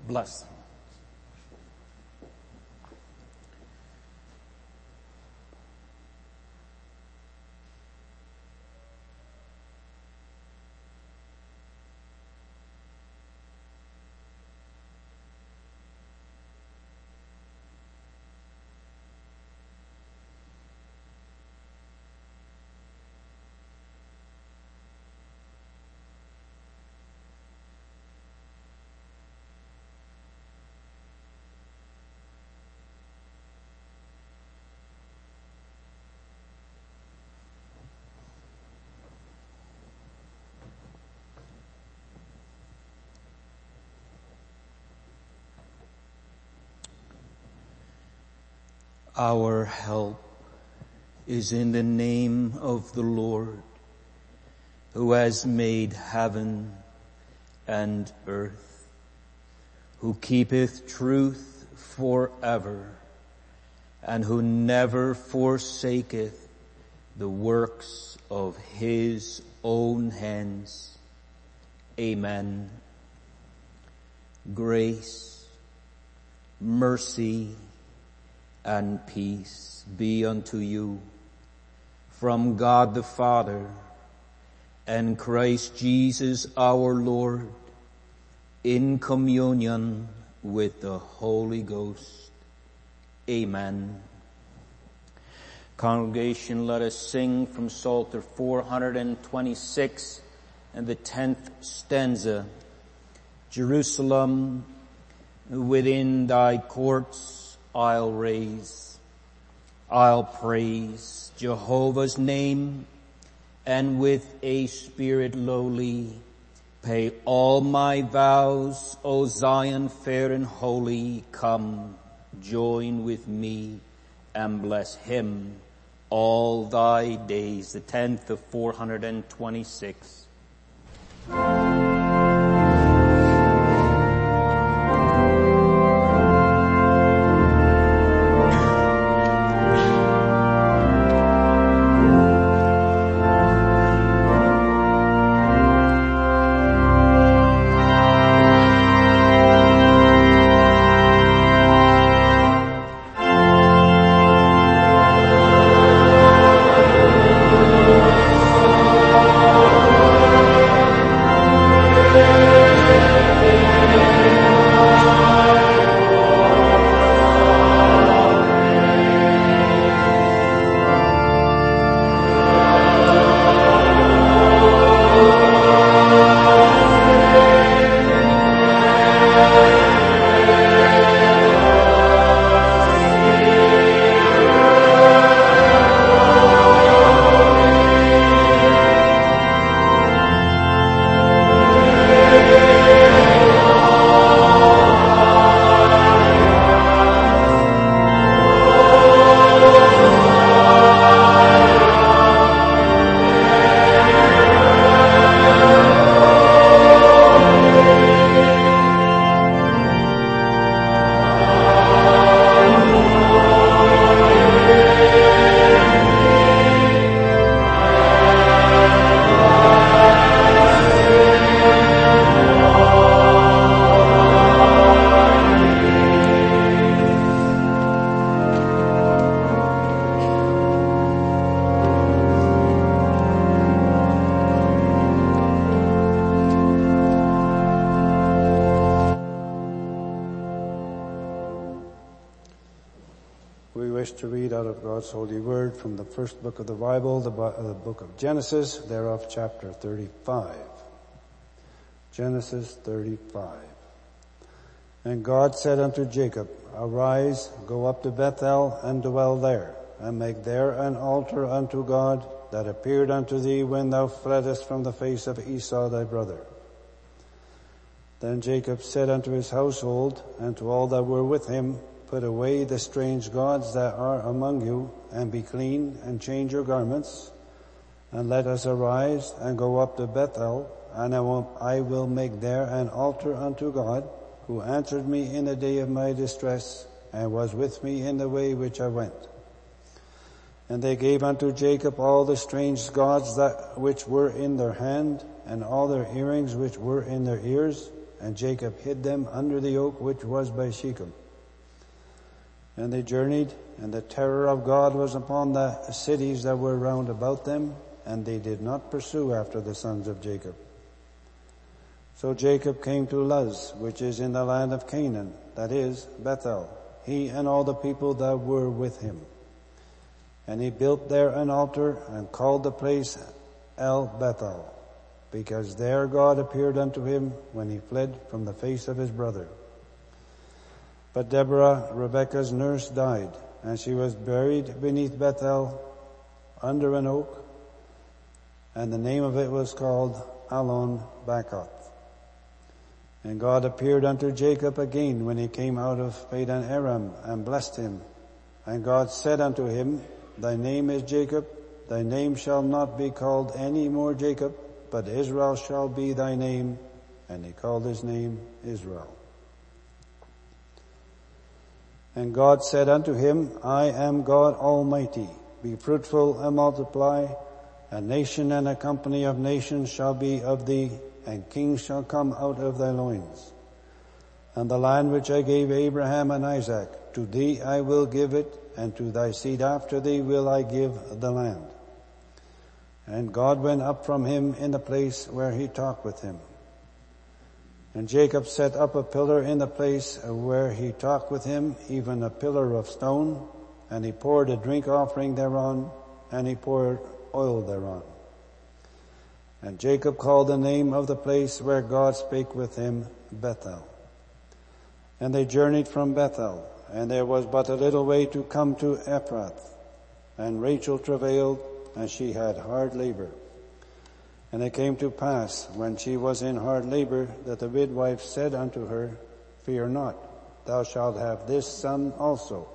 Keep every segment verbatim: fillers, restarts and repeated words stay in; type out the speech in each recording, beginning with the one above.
bless. Our help is in the name of the Lord, who has made heaven and earth, who keepeth truth forever, and who never forsaketh the works of his own hands. Amen. Grace, mercy, and peace be unto you from God the Father and Christ Jesus our Lord, in communion with the Holy Ghost. Amen. Congregation, let us sing from Psalter four hundred twenty-six and the tenth stanza. Jerusalem, within thy courts I'll raise, I'll praise Jehovah's name, and with a spirit lowly pay all my vows. O Zion fair and holy, come, join with me and bless him all thy days. The tenth of four hundred twenty-six. To read out of God's holy word from the first book of the Bible, the, the book of Genesis, thereof chapter thirty-five. Genesis thirty-five. And God said unto Jacob, Arise, go up to Bethel, and dwell there, and make there an altar unto God, that appeared unto thee when thou fleddest from the face of Esau thy brother. Then Jacob said unto his household, and to all that were with him, Put away the strange gods that are among you, and be clean, and change your garments, and let us arise and go up to Bethel, and I will, I will make there an altar unto God, who answered me in the day of my distress, and was with me in the way which I went. And they gave unto Jacob all the strange gods that which were in their hand, and all their earrings which were in their ears, and Jacob hid them under the oak which was by Shechem. And they journeyed, and the terror of God was upon the cities that were round about them, and they did not pursue after the sons of Jacob. So Jacob came to Luz, which is in the land of Canaan, that is, Bethel, he and all the people that were with him. And he built there an altar and called the place El Bethel, because there God appeared unto him when he fled from the face of his brother. But Deborah, Rebekah's nurse, died, and she was buried beneath Bethel under an oak, and the name of it was called Allon Bachoth. And God appeared unto Jacob again when he came out of Padan Aram, and blessed him. And God said unto him, Thy name is Jacob, thy name shall not be called any more Jacob, but Israel shall be thy name. And he called his name Israel. And God said unto him, I am God Almighty. Be fruitful and multiply. A nation and a company of nations shall be of thee, and kings shall come out of thy loins. And the land which I gave Abraham and Isaac, to thee I will give it, and to thy seed after thee will I give the land. And God went up from him in the place where he talked with him. And Jacob set up a pillar in the place where he talked with him, even a pillar of stone, and he poured a drink offering thereon, and he poured oil thereon. And Jacob called the name of the place where God spake with him, Bethel. And they journeyed from Bethel, and there was but a little way to come to Ephrath. And Rachel travailed, and she had hard labor. And it came to pass, when she was in hard labor, that the midwife said unto her, Fear not, thou shalt have this son also.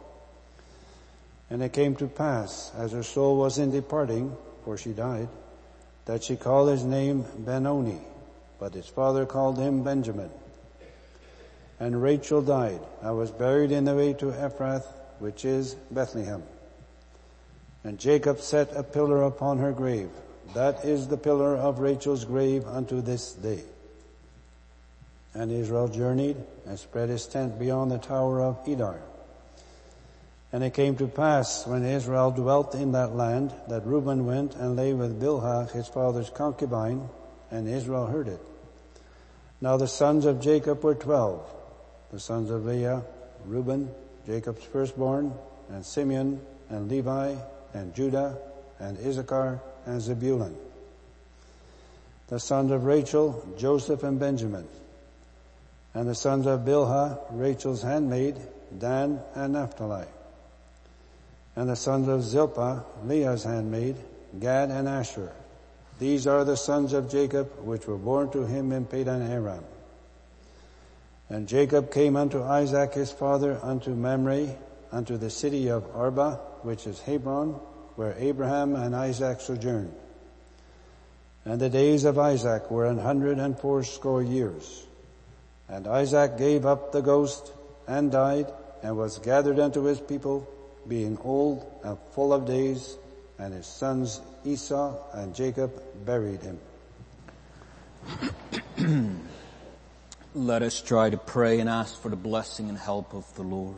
And it came to pass, as her soul was in departing, for she died, that she called his name Benoni, but his father called him Benjamin. And Rachel died, and was buried in the way to Ephrath, which is Bethlehem. And Jacob set a pillar upon her grave. That is the pillar of Rachel's grave unto this day. And Israel journeyed, and spread his tent beyond the tower of Edar. And it came to pass, when Israel dwelt in that land, that Reuben went and lay with Bilhah his father's concubine, and Israel heard it. Now the sons of Jacob were twelve. The sons of Leah, Reuben, Jacob's firstborn, and Simeon, and Levi, and Judah, and Issachar, and Zebulun. The sons of Rachel, Joseph and Benjamin. And the sons of Bilhah, Rachel's handmaid, Dan and Naphtali. And the sons of Zilpah, Leah's handmaid, Gad and Asher. These are the sons of Jacob, which were born to him in Padan Aram. And Jacob came unto Isaac his father unto Mamre, unto the city of Arba, which is Hebron, where Abraham and Isaac sojourned. And the days of Isaac were an hundred and fourscore years. And Isaac gave up the ghost and died, and was gathered unto his people, being old and full of days, and his sons Esau and Jacob buried him. Let us try to pray and ask for the blessing and help of the Lord.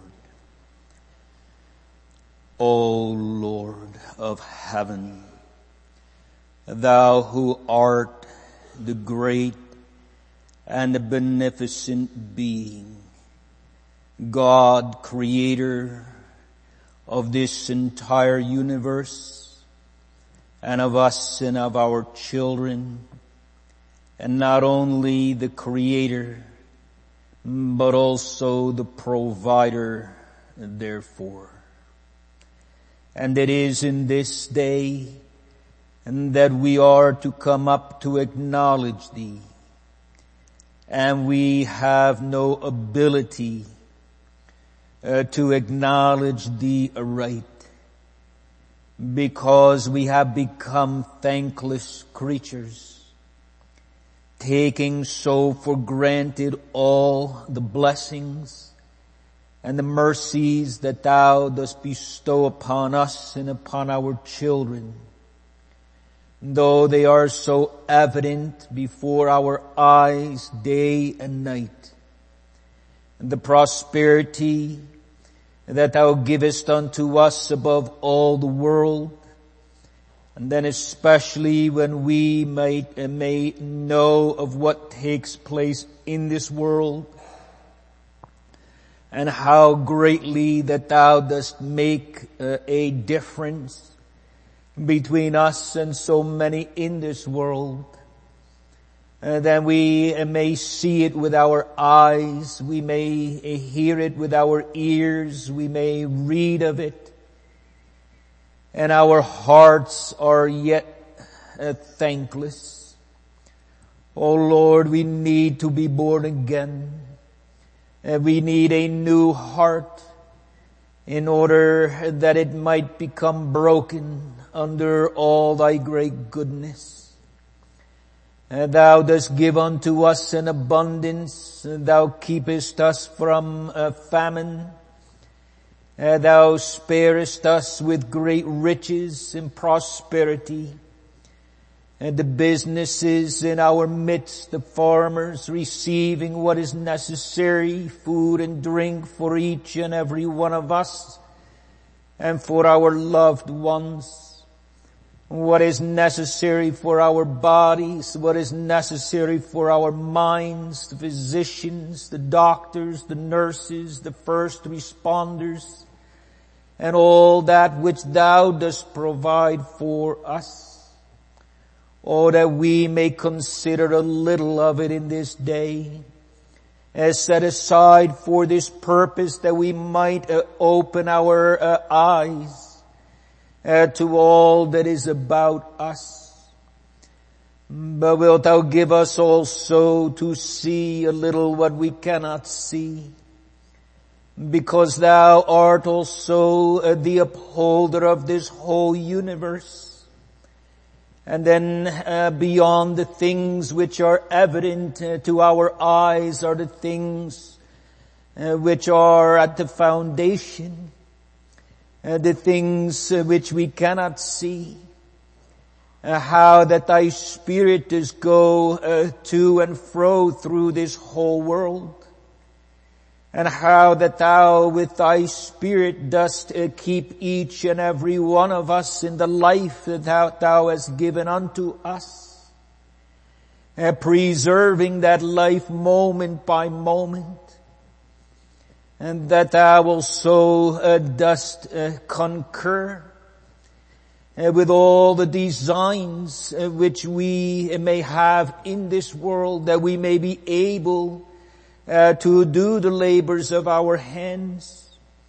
O Lord of heaven, thou who art the great and the beneficent being, God, creator of this entire universe and of us and of our children, and not only the creator, but also the provider therefore. And it is in this day and that we are to come up to acknowledge thee. And we have no ability uh, to acknowledge thee aright, because we have become thankless creatures, taking so for granted all the blessings and the mercies that thou dost bestow upon us and upon our children. though they are so evident before our eyes day and night. The prosperity that thou givest unto us above all the world, and then especially when we may, may know of what takes place in this world, and how greatly that thou dost make uh, a difference between us and so many in this world. Uh, then we uh, may see it with our eyes, we may uh, hear it with our ears, we may read of it, and our hearts are yet uh, thankless. Oh Lord, we need to be born again. Uh, we need a new heart in order that it might become broken under all thy great goodness. Uh, thou dost give unto us an abundance. Thou keepest us from uh, famine. Uh, thou sparest us with great riches and prosperity. And the businesses in our midst, the farmers receiving what is necessary, food and drink for each and every one of us and for our loved ones. What is necessary for our bodies, what is necessary for our minds, the physicians, the doctors, the nurses, the first responders, and all that which thou dost provide for us. Oh, that we may consider a little of it in this day, as set aside for this purpose, that we might uh, open our uh, eyes uh, to all that is about us. But wilt thou give us also to see a little what we cannot see, because thou art also uh, the upholder of this whole universe. And then uh, beyond the things which are evident uh, to our eyes are the things uh, which are at the foundation, uh, the things uh, which we cannot see, uh, how that thy Spirit does go uh, to and fro through this whole world, and how that thou with thy Spirit dost uh, keep each and every one of us in the life that thou, thou hast given unto us, uh, preserving that life moment by moment, and that thou also uh, dost uh, concur uh, with all the designs uh, which we uh, may have in this world, that we may be able Uh, to do the labors of our hands,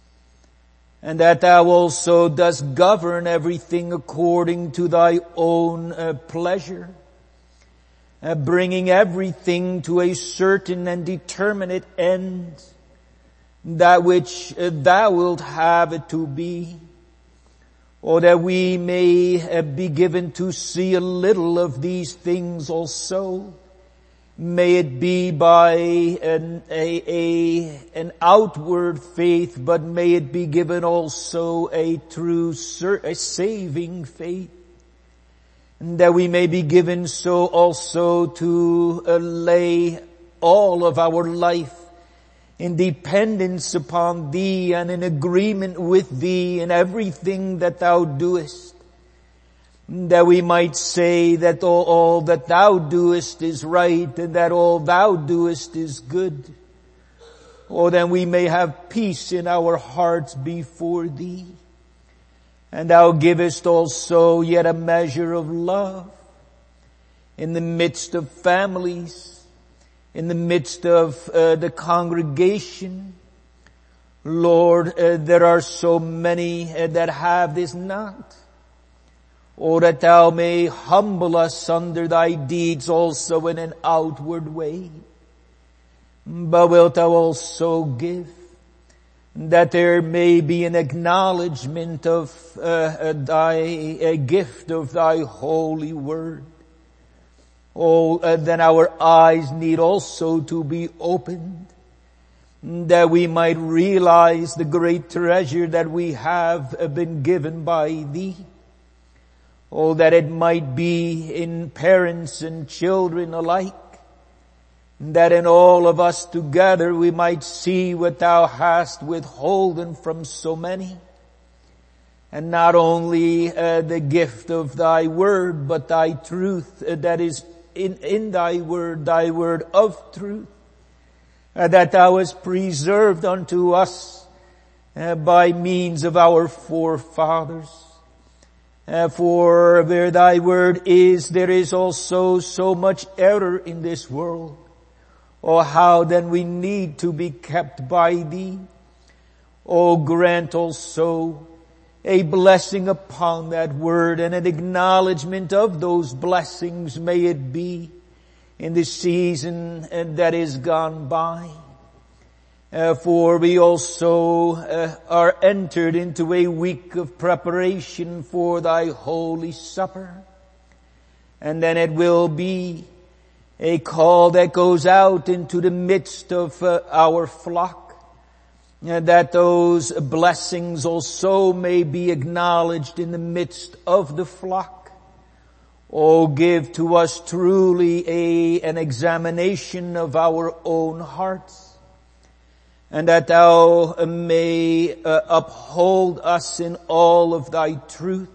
and that thou also dost govern everything according to thy own uh, pleasure, uh, bringing everything to a certain and determinate end, that which uh, thou wilt have it to be, or that we may uh, be given to see a little of these things also. May it be by an, a, a, an outward faith, but may it be given also a true, a saving faith. And that we may be given so also to uh, lay all of our life in dependence upon Thee and in agreement with Thee in everything that Thou doest. That we might say that all, all that Thou doest is right, and that all Thou doest is good. Or then we may have peace in our hearts before Thee. And Thou givest also yet a measure of love in the midst of families, in the midst of uh, the congregation. Lord, uh, there are so many uh, that have this not. Oh, that Thou may humble us under Thy deeds also in an outward way. But wilt Thou also give that there may be an acknowledgement of uh, Thy a gift of Thy holy word. Oh, uh, then our eyes need also to be opened, that we might realize the great treasure that we have been given by Thee. Oh, that it might be in parents and children alike, that in all of us together we might see what thou hast withholden from so many. And not only uh, the gift of thy word, but thy truth uh, that is in, in thy word, thy word of truth, uh, that thou hast preserved unto us uh, by means of our forefathers. Uh, for where thy word is, there is also so much error in this world. Oh, how then we need to be kept by thee. Oh, grant also a blessing upon that word and an acknowledgement of those blessings may it be in the season that is gone by. Uh, for we also uh, are entered into a week of preparation for thy holy supper. And then it will be a call that goes out into the midst of uh, our flock, uh, that those blessings also may be acknowledged in the midst of the flock. Oh, give to us truly a, an examination of our own hearts, and that thou may uh, uphold us in all of thy truth.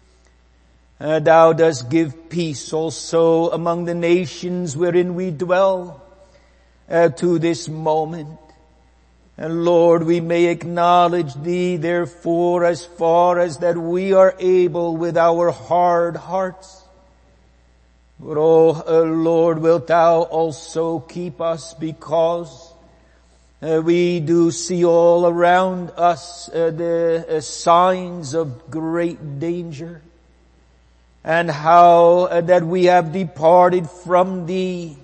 Uh, thou dost give peace also among the nations wherein we dwell uh, to this moment. And Lord, we may acknowledge thee therefore as far as that we are able with our hard hearts. But oh uh, Lord, wilt thou also keep us, because uh, we do see all around us uh, the uh, signs of great danger. And how uh, that we have departed from thee,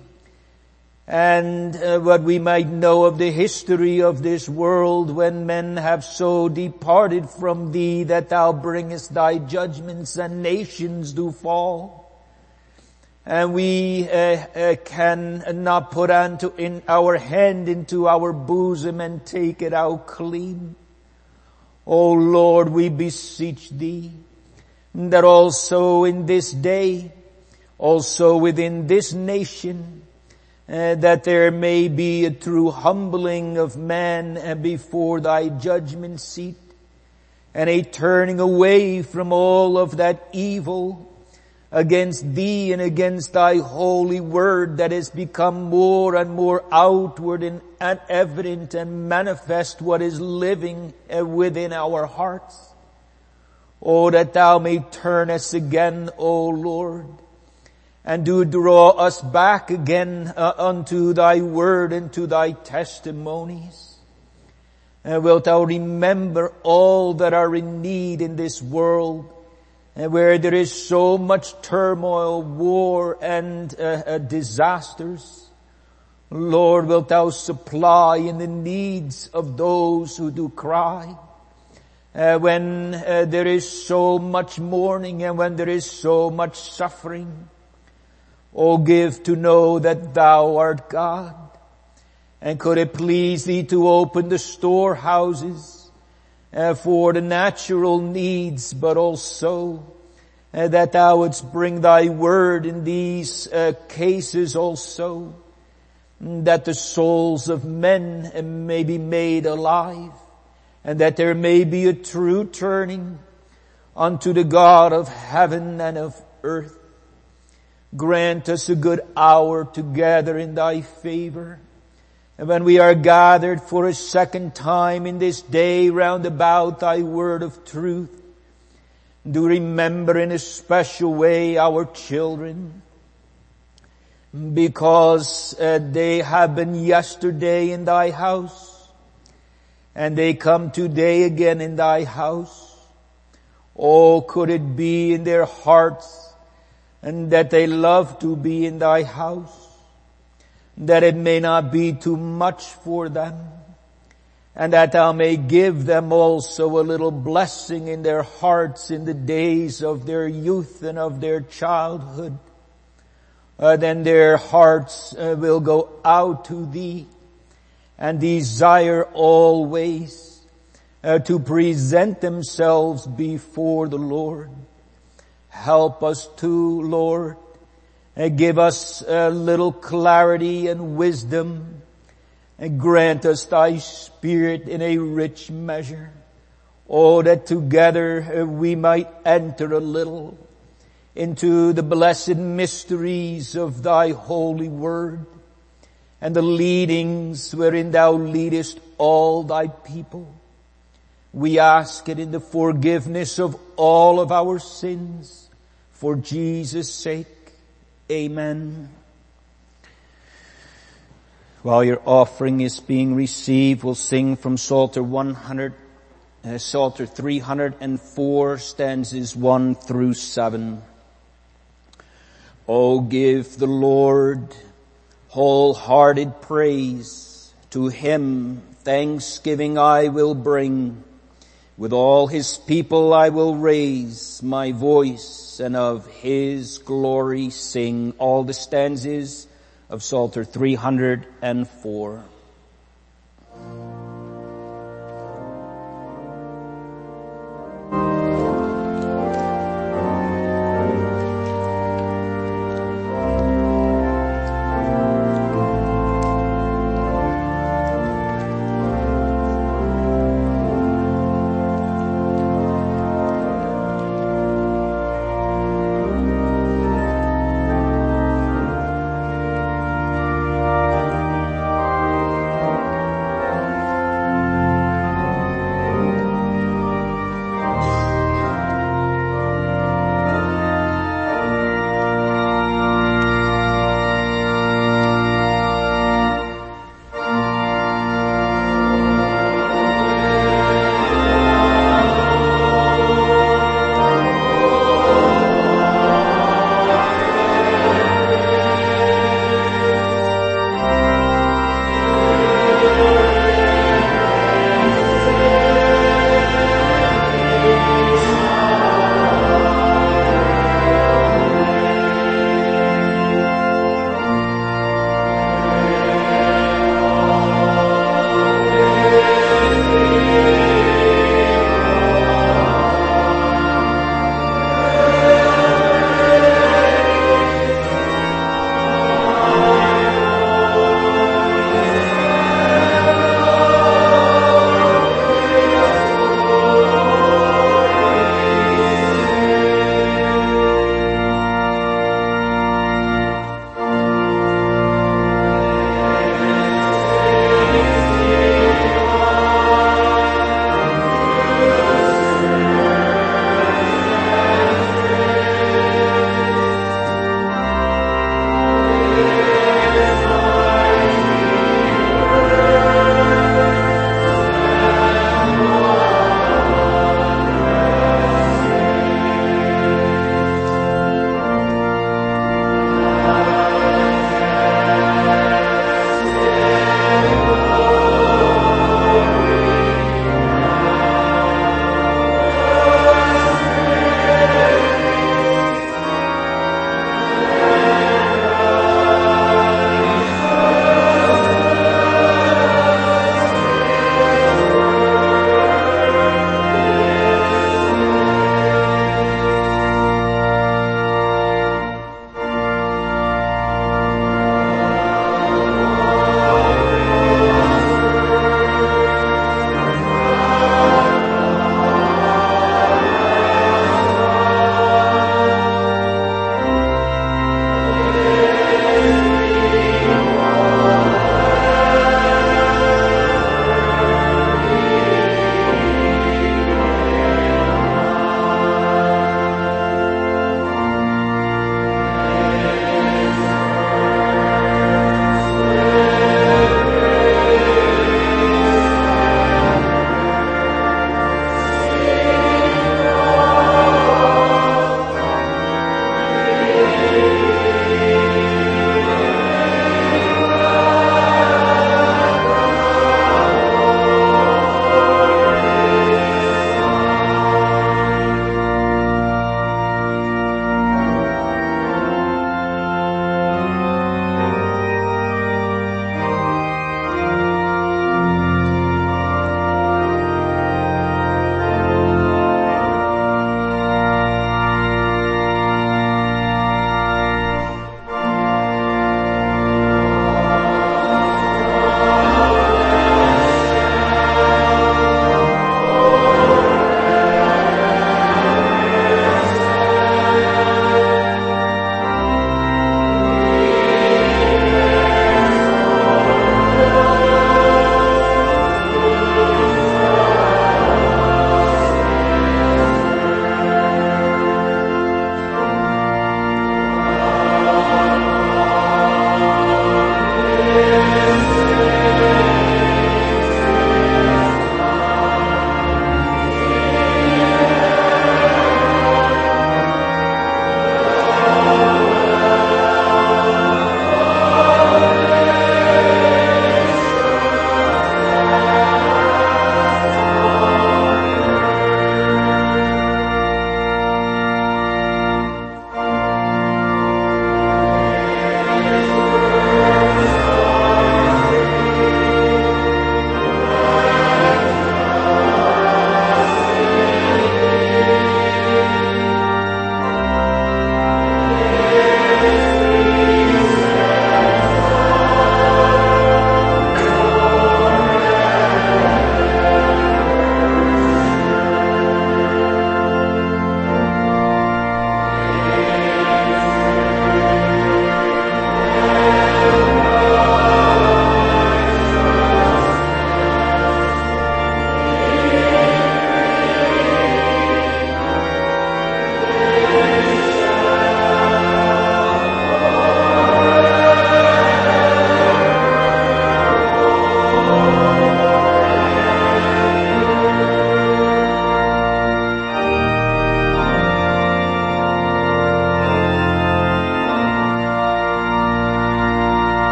and uh, what we might know of the history of this world, when men have so departed from thee that thou bringest thy judgments and nations do fall. And we uh, uh, can not put unto in our hand into our bosom and take it out clean. O Lord, we beseech thee, that also in this day, also within this nation, uh, that there may be a true humbling of man uh, before thy judgment seat, and a turning away from all of that evil against thee and against thy holy word that has become more and more outward and, and evident and manifest what is living uh, within our hearts. Oh, that thou may turn us again, O Lord, and do draw us back again uh, unto thy word and to thy testimonies. And wilt thou remember all that are in need in this world, and where there is so much turmoil, war, and uh, uh, disasters. Lord, wilt thou supply in the needs of those who do cry. Uh, when uh, there is so much mourning and when there is so much suffering. Oh, give to know that thou art God. And could it please thee to open the storehouses uh, for the natural needs, but also uh, that thou wouldst bring thy word in these uh, cases also, that the souls of men uh, may be made alive, and that there may be a true turning unto the God of heaven and of earth. Grant us a good hour together in thy favor. And when we are gathered for a second time in this day round about thy word of truth, do remember in a special way our children, because uh, they have been yesterday in thy house, and they come today again in thy house. Oh, could it be in their hearts, and that they love to be in thy house, that it may not be too much for them, and that thou may give them also a little blessing in their hearts in the days of their youth and of their childhood. Uh, then their hearts uh, will go out to thee, and desire always uh, to present themselves before the Lord. Help us too, Lord. And give us a little clarity and wisdom, and grant us thy Spirit in a rich measure. Oh, that together we might enter a little into the blessed mysteries of thy holy word and the leadings wherein thou leadest all thy people. We ask it in the forgiveness of all of our sins for Jesus' sake. Amen. While your offering is being received, we'll sing from Psalter one hundred, uh, Psalter three hundred four, stanzas one through seven. Oh, give the Lord wholehearted praise. To him thanksgiving I will bring. With all his people I will raise my voice, and of his glory sing. All the stanzas of Psalter three hundred four.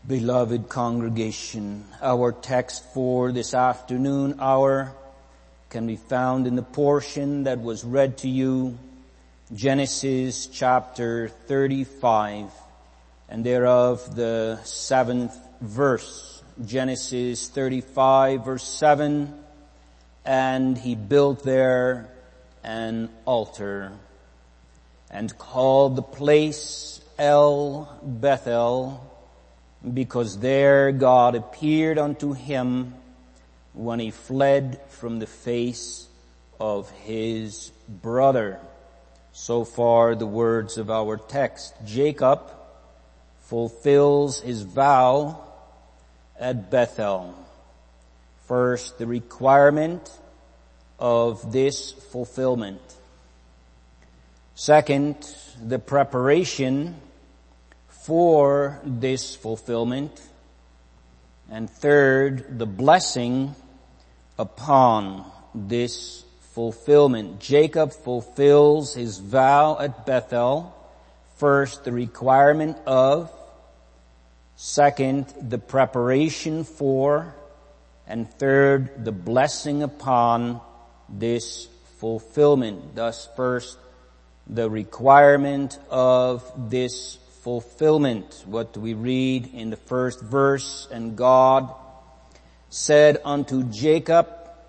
Beloved congregation, our text for this afternoon hour can be found in the portion that was read to you, Genesis chapter thirty-five, and thereof the seventh verse. Genesis thirty-five verse seven, and he built there an altar and called the place El Bethel, because there God appeared unto him when he fled from the face of his brother. So far the words of our text. Jacob fulfills his vow at Bethel. First, the requirement of this fulfillment. Second, the preparation for this fulfillment. And third, the blessing upon this fulfillment. Jacob fulfills his vow at Bethel. First, the requirement of. Second, the preparation for. And third, the blessing upon this fulfillment. Thus, first, the requirement of this fulfillment. What do we read in the first verse? And God said unto Jacob,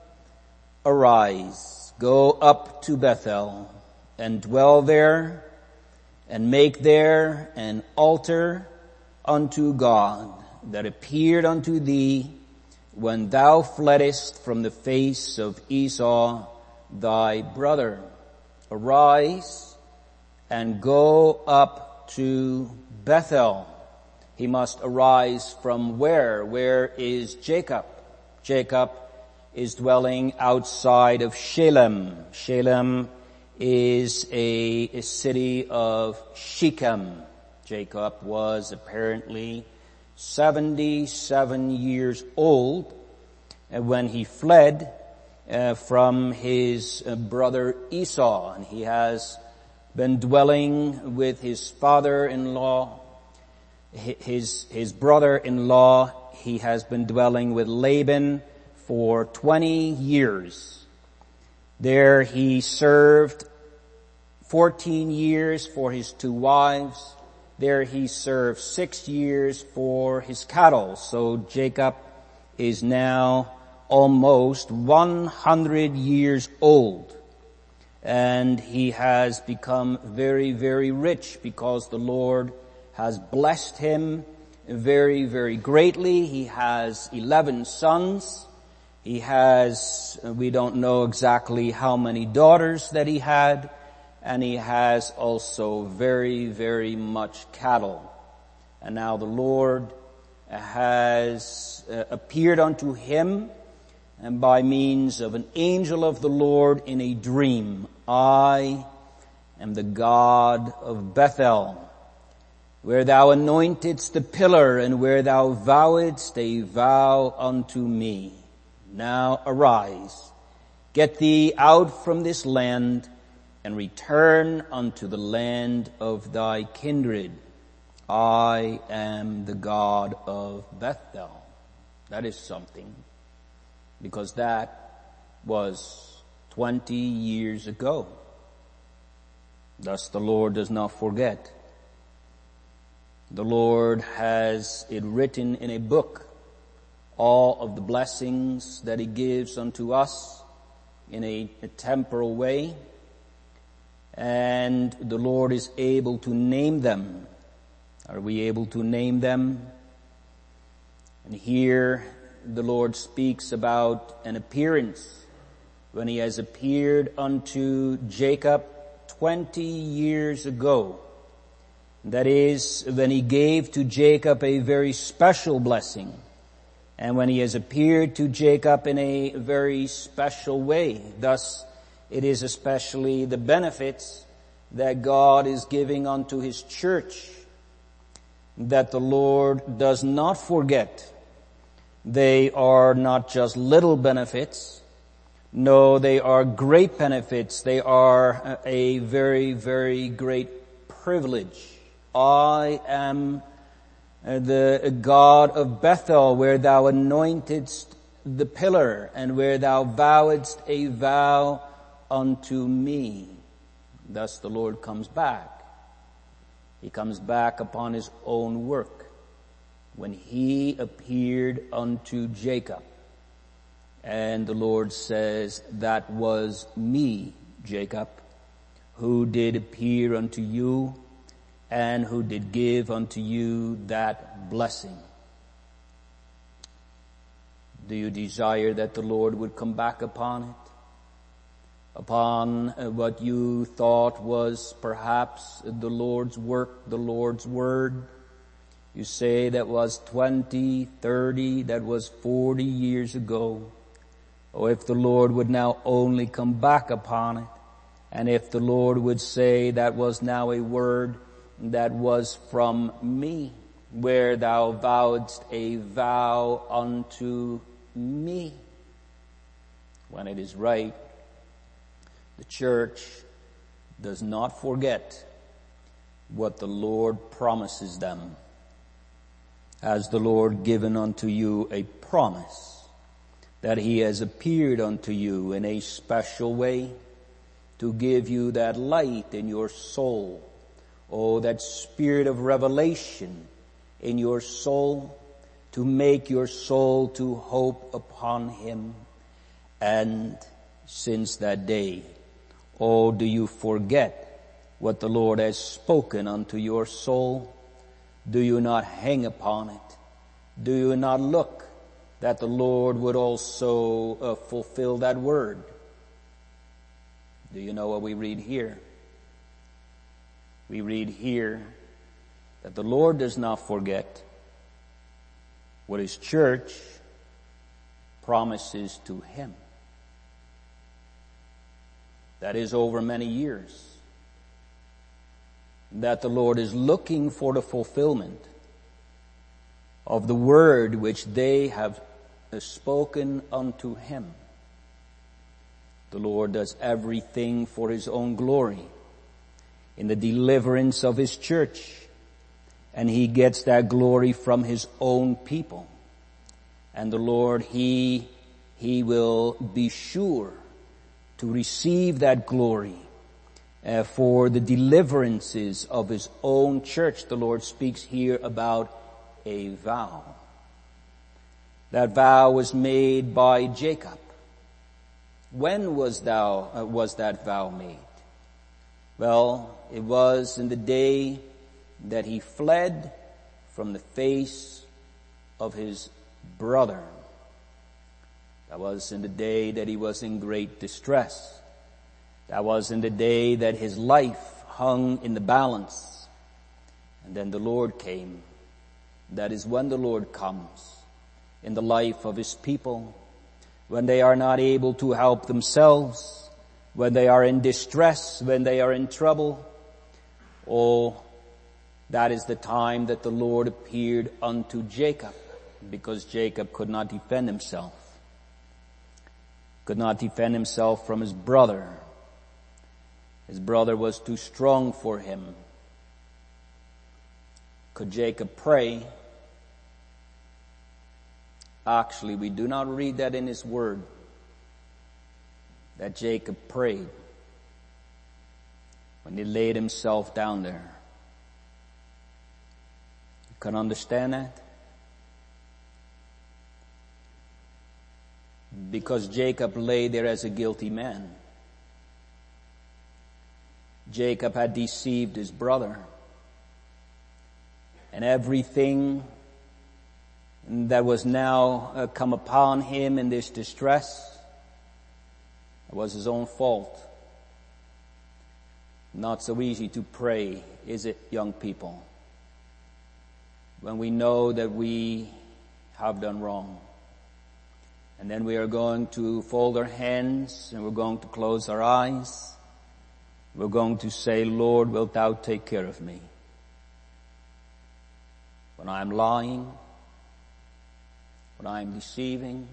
Arise, go up to Bethel, and dwell there, and make there an altar unto God that appeared unto thee when thou fleddest from the face of Esau thy brother. Arise and go up to Bethel. He must arise from where? Where is Jacob? Jacob is dwelling outside of Shalem. Shalem is a, a city of Shechem. Jacob was apparently seventy-seven years old when he fled uh, from his uh, brother Esau, and he has been dwelling with his father-in-law, his, his brother-in-law. He has been dwelling with Laban for twenty years. There he served fourteen years for his two wives. There he served six years for his cattle. So Jacob is now almost one hundred years old. And he has become very, very rich because the Lord has blessed him very, very greatly. He has eleven sons. He has, we don't know exactly how many daughters that he had. And he has also very, very much cattle. And now the Lord has appeared unto him, and by means of an angel of the Lord in a dream. I am the God of Bethel, where thou anointedst the pillar, and where thou vowedst a vow unto me. Now arise, get thee out from this land, and return unto the land of thy kindred. I am the God of Bethel. That is something, because that was twenty years ago. Thus the Lord does not forget. The Lord has it written in a book, all of the blessings that he gives unto us in a, a temporal way. And the Lord is able to name them. Are we able to name them? And here the Lord speaks about an appearance when he has appeared unto Jacob twenty years ago. That is, when he gave to Jacob a very special blessing, and when he has appeared to Jacob in a very special way. Thus, it is especially the benefits that God is giving unto his church that the Lord does not forget. They are not just little benefits. No, they are great benefits. They are a very, very great privilege. I am uh, the God of Bethel, where thou anointedst the pillar, and where thou vowedst a vow unto me. Thus the Lord comes back. He comes back upon his own work when he appeared unto Jacob. And the Lord says, that was me, Jacob, who did appear unto you and who did give unto you that blessing. Do you desire that the Lord would come back upon it? Upon what you thought was perhaps the Lord's work, the Lord's word? You say that was twenty, thirty, that was forty years ago. Oh, if the Lord would now only come back upon it, and if the Lord would say that was now a word that was from me, where thou vowedst a vow unto me. When it is right, the church does not forget what the Lord promises them. Has the Lord given unto you a promise that he has appeared unto you in a special way to give you that light in your soul? Oh, that spirit of revelation in your soul, to make your soul to hope upon him. And since that day, oh, do you forget what the Lord has spoken unto your soul? Do you not hang upon it? Do you not look that the Lord would also uh, fulfill that word? Do you know what we read here? We read here that the Lord does not forget what his church promises to him. That is over many years. That the Lord is looking for the fulfillment of the word which they have spoken unto him. The Lord does everything for his own glory in the deliverance of his church, and he gets that glory from his own people. And the Lord, he, he will be sure to receive that glory uh, for the deliverances of his own church. The Lord speaks here about a vow. That vow was made by Jacob. When was thou, uh, was that vow made? Well, it was in the day that he fled from the face of his brother. That was in the day that he was in great distress. That was in the day that his life hung in the balance. And then the Lord came. That is when the Lord comes in the life of his people, when they are not able to help themselves, when they are in distress, when they are in trouble. Oh, that is the time that the Lord appeared unto Jacob, because Jacob could not defend himself. Could not defend himself from his brother. His brother was too strong for him. Could Jacob pray? Actually, we do not read that in his word, that Jacob prayed when he laid himself down there. You can understand that? Because Jacob lay there as a guilty man. Jacob had deceived his brother. And everything that was now uh, come upon him in this distress, it was his own fault. Not so easy to pray, is it, young people? When we know that we have done wrong. And then we are going to fold our hands and we're going to close our eyes. We're going to say, Lord, wilt thou take care of me? When I'm lying, when I'm deceiving.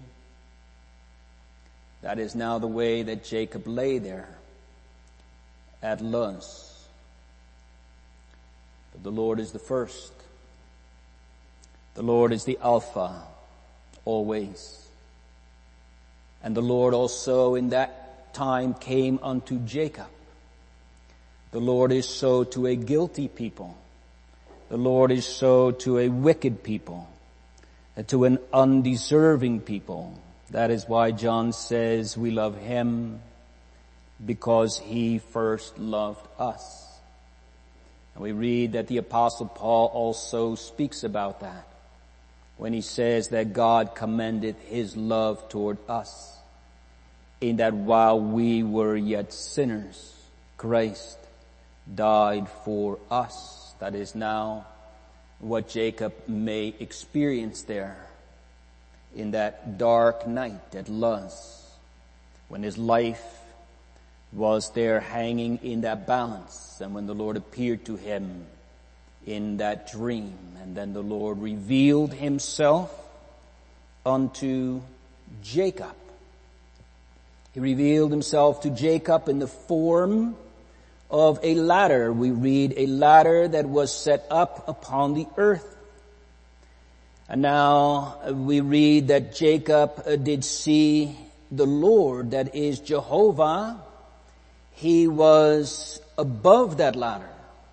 That is now the way that Jacob lay there at Luz. But the Lord is the first. The Lord is the Alpha, always. And the Lord also in that time came unto Jacob. The Lord is so to a guilty people. The Lord is so to a wicked people, to an undeserving people. That is why John says we love him because he first loved us. And we read that the Apostle Paul also speaks about that when he says that God commendeth his love toward us, in that while we were yet sinners, Christ died for us. That is now what Jacob may experience there in that dark night at Luz, when his life was there hanging in that balance, and when the Lord appeared to him in that dream, and then the Lord revealed himself unto Jacob. He revealed himself to Jacob in the form of a ladder. We read a ladder that was set up upon the earth. And now we read that Jacob did see the Lord, that is Jehovah. He was above that ladder.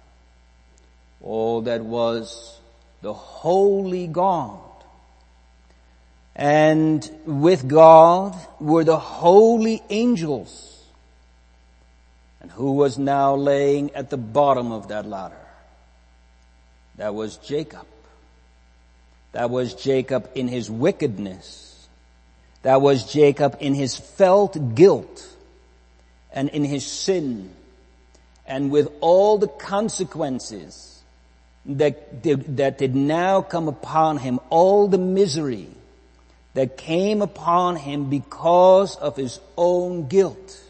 Oh, that was the holy God. And with God were the holy angels. And who was now laying at the bottom of that ladder? That was Jacob. That was Jacob in his wickedness. That was Jacob in his felt guilt and in his sin, and with all the consequences that did, that did now come upon him, all the misery that came upon him because of his own guilt.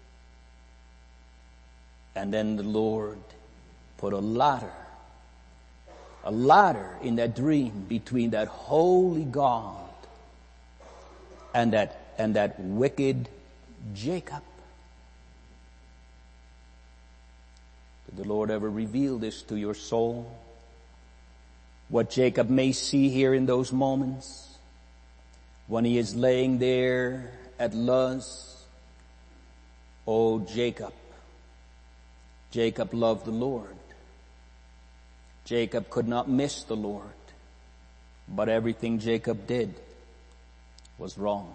And then the Lord put a ladder, a ladder in that dream between that holy God and that, and that wicked Jacob. Did the Lord ever reveal this to your soul? What Jacob may see here in those moments when he is laying there at Luz. Oh, Jacob. Jacob loved the Lord. Jacob could not miss the Lord. But everything Jacob did was wrong.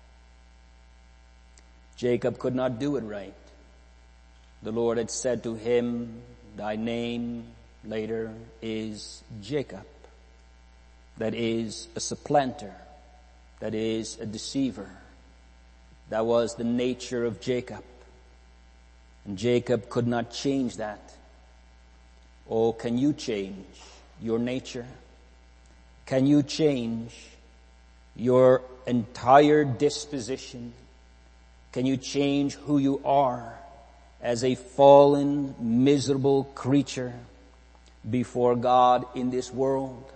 Jacob could not do it right. The Lord had said to him, thy name later is Jacob. That is a supplanter. That is a deceiver. That was the nature of Jacob. And Jacob could not change that. Oh, can you change your nature? Can you change your entire disposition? Can you change who you are as a fallen, miserable creature before God in this world?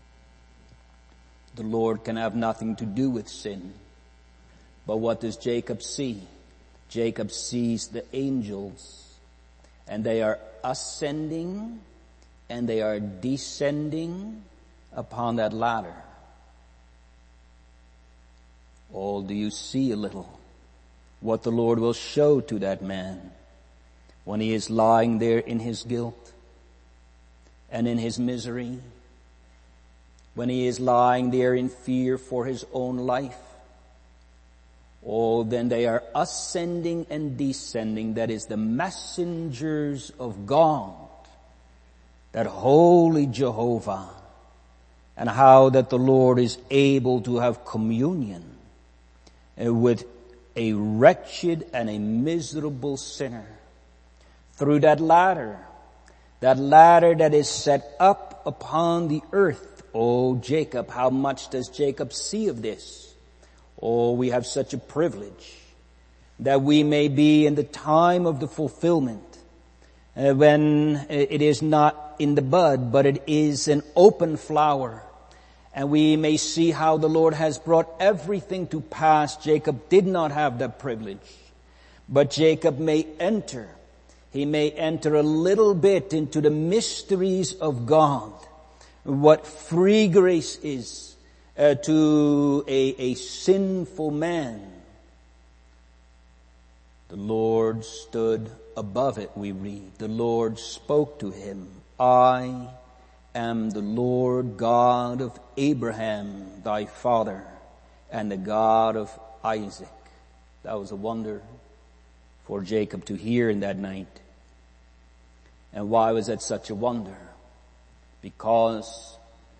The Lord can have nothing to do with sin. But what does Jacob see? Jacob sees the angels, and they are ascending and they are descending upon that ladder. Oh, do you see a little what the Lord will show to that man when he is lying there in his guilt and in his misery, when he is lying there in fear for his own life? Oh, then they are ascending and descending. That is the messengers of God, that holy Jehovah, and how that the Lord is able to have communion with a wretched and a miserable sinner through that ladder, that ladder that is set up upon the earth. Oh, Jacob, how much does Jacob see of this? Oh, we have such a privilege that we may be in the time of the fulfillment, uh, when it is not in the bud, but it is an open flower. And we may see how the Lord has brought everything to pass. Jacob did not have that privilege, but Jacob may enter. He may enter a little bit into the mysteries of God, what free grace is uh, to a, a sinful man, the Lord stood above it, we read. The Lord spoke to him, I am the Lord God of Abraham, thy father, and the God of Isaac. That was a wonder for Jacob to hear in that night. And why was that such a wonder? Because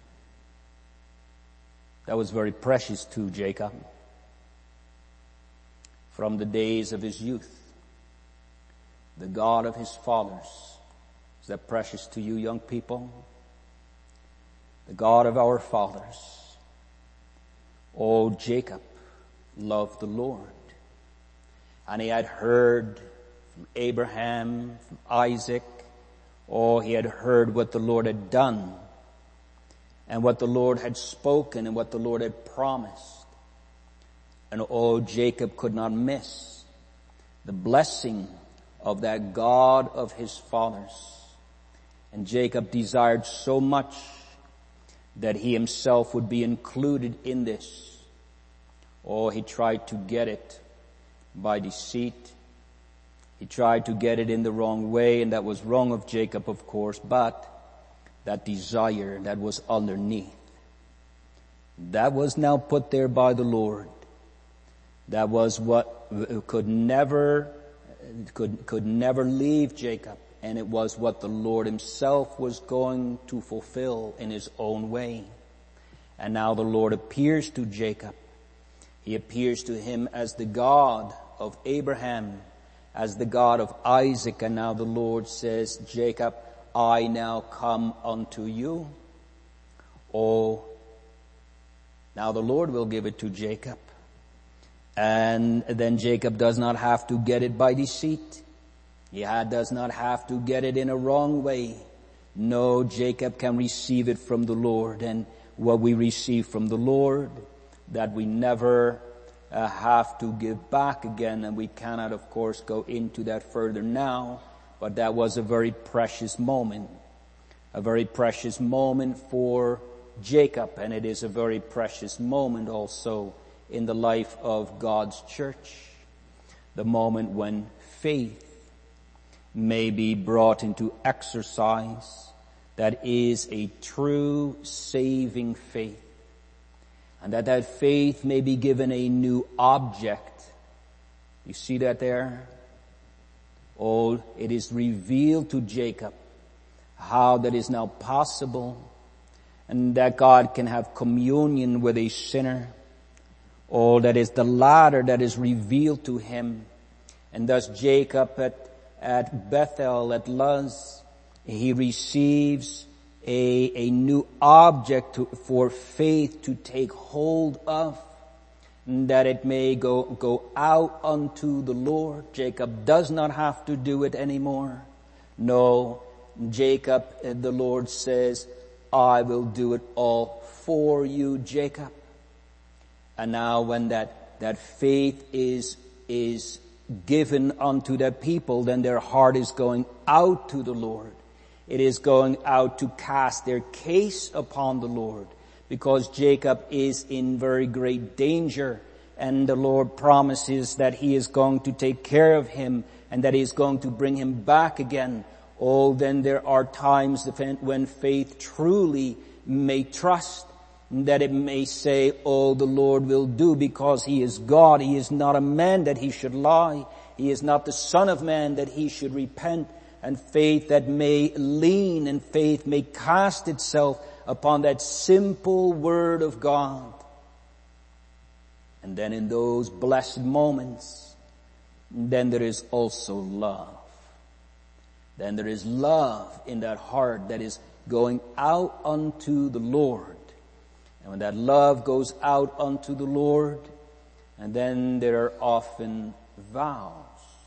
that was very precious to Jacob. From the days of his youth, the God of his fathers. Is that precious to you, young people? The God of our fathers. Oh, Jacob loved the Lord. And he had heard from Abraham, from Isaac. Oh, he had heard what the Lord had done, and what the Lord had spoken, and what the Lord had promised. And oh, Jacob could not miss the blessing of that God of his fathers. And Jacob desired so much that he himself would be included in this. Oh, he tried to get it by deceit. He tried to get it in the wrong way, and that was wrong of Jacob, of course, but that desire that was underneath, that was now put there by the Lord. That was what could never, could, could never leave Jacob, and it was what the Lord himself was going to fulfill in his own way. And now the Lord appears to Jacob. He appears to him as the God of Abraham, as the God of Isaac, and now the Lord says, Jacob, I now come unto you. Oh, now the Lord will give it to Jacob. And then Jacob does not have to get it by deceit. He does not have to get it in a wrong way. No, Jacob can receive it from the Lord. And what we receive from the Lord, that we never Uh, have to give back again, and we cannot, of course, go into that further now, but that was a very precious moment, a very precious moment for Jacob, and it is a very precious moment also in the life of God's church, the moment when faith may be brought into exercise, that is a true saving faith. And that that faith may be given a new object. You see that there? Oh, it is revealed to Jacob how that is now possible, and that God can have communion with a sinner. Oh, that is the ladder that is revealed to him. And thus Jacob at, at Bethel, at Luz, he receives A, a new object to, for faith to take hold of, that it may go, go out unto the Lord. Jacob does not have to do it anymore. No, Jacob, the Lord says, I will do it all for you, Jacob. And now when that, that faith is, is given unto the people, then their heart is going out to the Lord. It is going out to cast their case upon the Lord, because Jacob is in very great danger, and the Lord promises that he is going to take care of him and that he is going to bring him back again. Oh, then there are times when faith truly may trust, that it may say, oh, the Lord will do, because he is God. He is not a man that he should lie. He is not the son of man that he should repent. And faith that may lean, and faith may cast itself upon that simple word of God. And then in those blessed moments, then there is also love. Then there is love in that heart that is going out unto the Lord. And when that love goes out unto the Lord, and then there are often vows.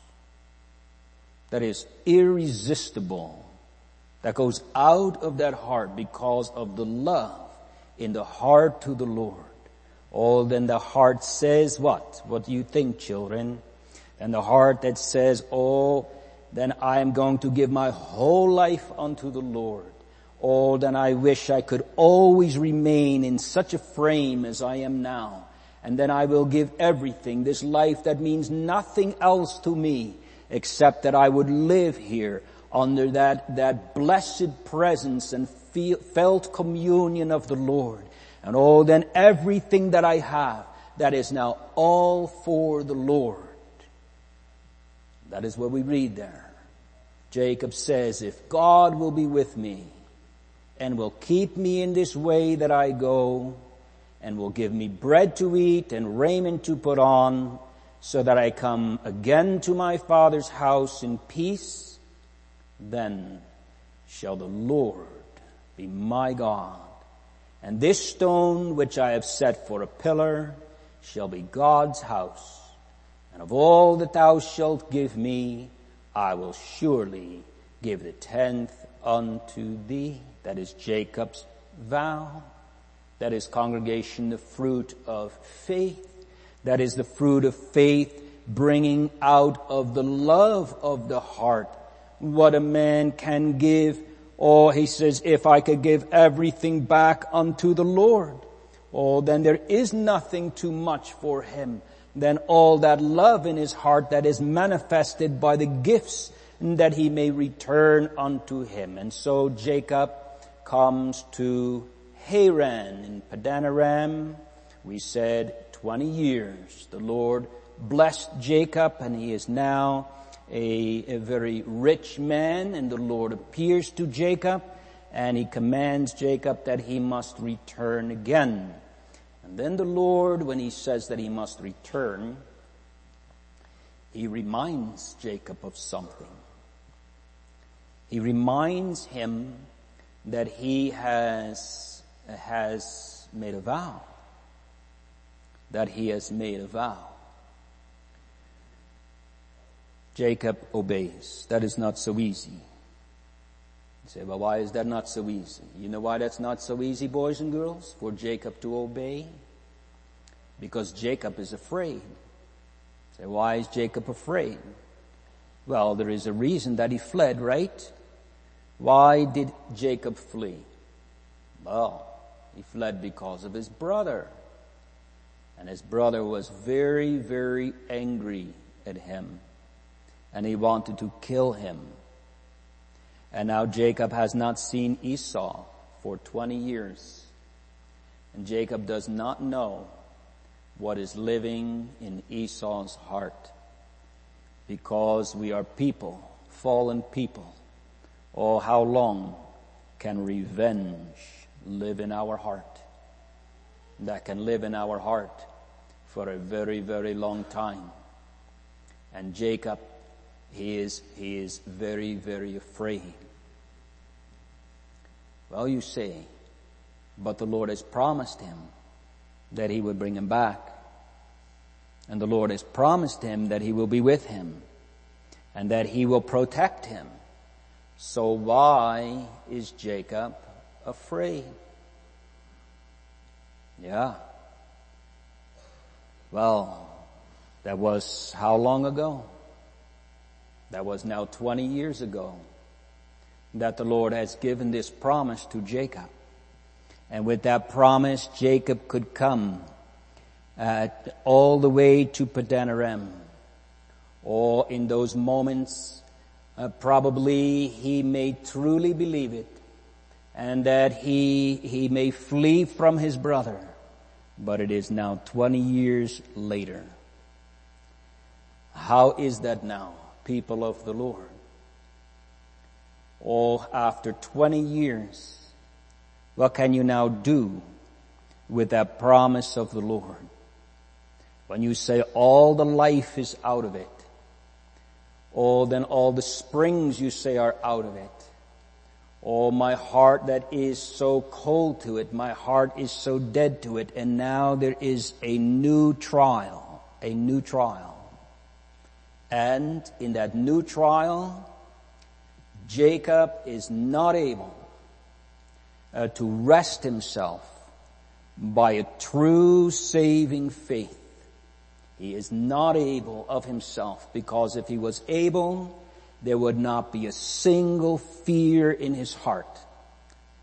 That is irresistible, that goes out of that heart because of the love in the heart to the Lord. Oh, then the heart says what? What do you think, children? And the heart that says, oh, then I am going to give my whole life unto the Lord. Oh, then I wish I could always remain in such a frame as I am now. And then I will give everything, this life that means nothing else to me, except that I would live here under that, that blessed presence and feel, felt communion of the Lord. And oh, then everything that I have, that is now all for the Lord. That is what we read there. Jacob says, if God will be with me and will keep me in this way that I go, and will give me bread to eat and raiment to put on, so that I come again to my father's house in peace, then shall the Lord be my God. And this stone which I have set for a pillar shall be God's house. And of all that thou shalt give me, I will surely give the tenth unto thee. That is Jacob's vow. That is, congregation, the fruit of faith. That is the fruit of faith bringing out of the love of the heart what a man can give. Oh, he says, if I could give everything back unto the Lord, oh, then there is nothing too much for him. Then all that love in his heart that is manifested by the gifts that he may return unto him. And so Jacob comes to Haran in Padan Aram. We said twenty years. The Lord blessed Jacob, and he is now a, a very rich man, and the Lord appears to Jacob, and he commands Jacob that he must return again. And then the Lord, when he says that he must return, he reminds Jacob of something. He reminds him that he has has made a vow. That he has made a vow. Jacob obeys. That is not so easy. You say, well, why is that not so easy? You know why that's not so easy, boys and girls? For Jacob to obey? Because Jacob is afraid. You say, why is Jacob afraid? Well, there is a reason that he fled, right? Why did Jacob flee? Well, he fled because of his brother. And his brother was very, very angry at him. And he wanted to kill him. And now Jacob has not seen Esau for twenty years. And Jacob does not know what is living in Esau's heart. Because we are people, fallen people. Oh, how long can revenge live in our heart? That can live in our heart for a very, very long time. And Jacob, he is, he is very, very afraid. Well, you say, but the Lord has promised him that he would bring him back. And the Lord has promised him that he will be with him and that he will protect him. So why is Jacob afraid? Yeah. Well, that was how long ago? That was now twenty years ago that the Lord has given this promise to Jacob. And with that promise, Jacob could come uh, all the way to Padan Aram. Or in those moments, uh, probably he may truly believe it, and that he he may flee from his brother. But it is now twenty years later. How is that now, people of the Lord? Oh, after twenty years, what can you now do with that promise of the Lord? When you say all the life is out of it, oh, then all the springs you say are out of it. Oh, my heart that is so cold to it, my heart is so dead to it, and now there is a new trial, a new trial. And in that new trial, Jacob is not able uh, to rest himself by a true saving faith. He is not able of himself, because if he was able, there would not be a single fear in his heart.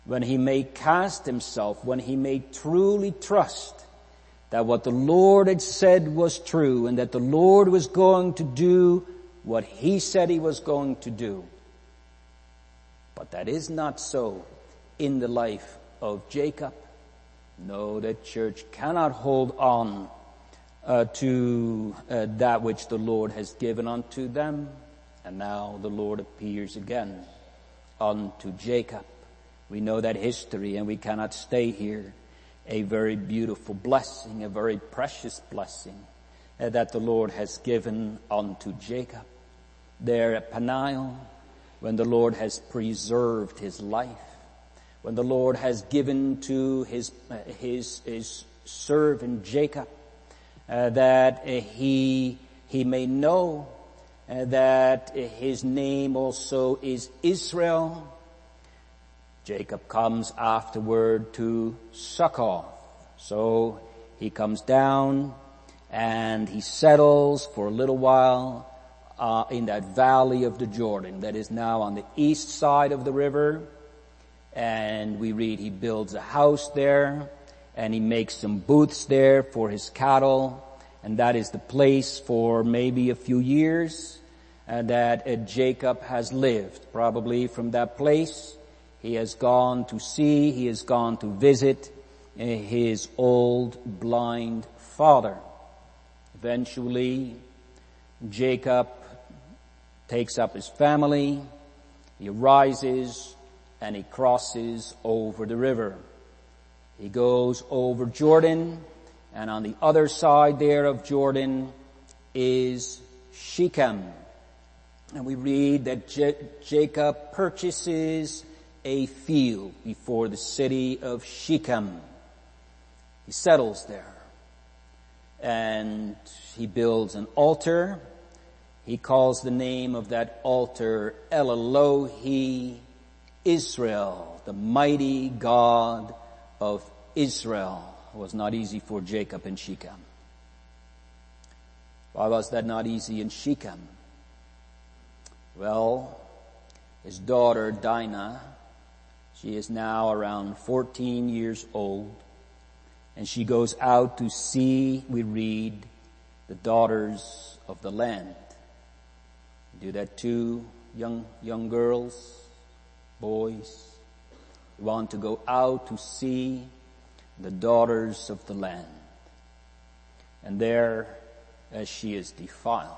when he may cast himself, when he may truly trust that what the Lord had said was true and that the Lord was going to do what he said he was going to do. But that is not so in the life of Jacob. No, the church cannot hold on uh, to uh, that which the Lord has given unto them. And now the Lord appears again unto Jacob. We know that history and we cannot stay here. A very beautiful blessing, a very precious blessing uh, that the Lord has given unto Jacob. There at Peniel, when the Lord has preserved his life, when the Lord has given to his uh, his his servant Jacob uh, that uh, he he may know uh, that uh, his name also is Israel. Jacob comes afterward to Succoth. So he comes down and he settles for a little while uh, in that valley of the Jordan that is now on the east side of the river. And we read he builds a house there and he makes some booths there for his cattle. And that is the place for maybe a few years uh, that uh, Jacob has lived. Probably from that place he has gone to see, he has gone to visit uh, his old blind father. Eventually, Jacob takes up his family, he rises, and he crosses over the river. He goes over Jordan, and on the other side there of Jordan is Shechem. And we read that J- Jacob purchases a field before the city of Shechem. He settles there. And he builds an altar. He calls the name of that altar El Elohi Israel, the mighty God of Israel. It was not easy for Jacob in Shechem. Why was that not easy in Shechem? Well, his daughter Dinah, she is now around fourteen years old, and she goes out to see, we read, the daughters of the land. You do that too, young young girls, boys. You want to go out to see the daughters of the land. And there, as she is defiled,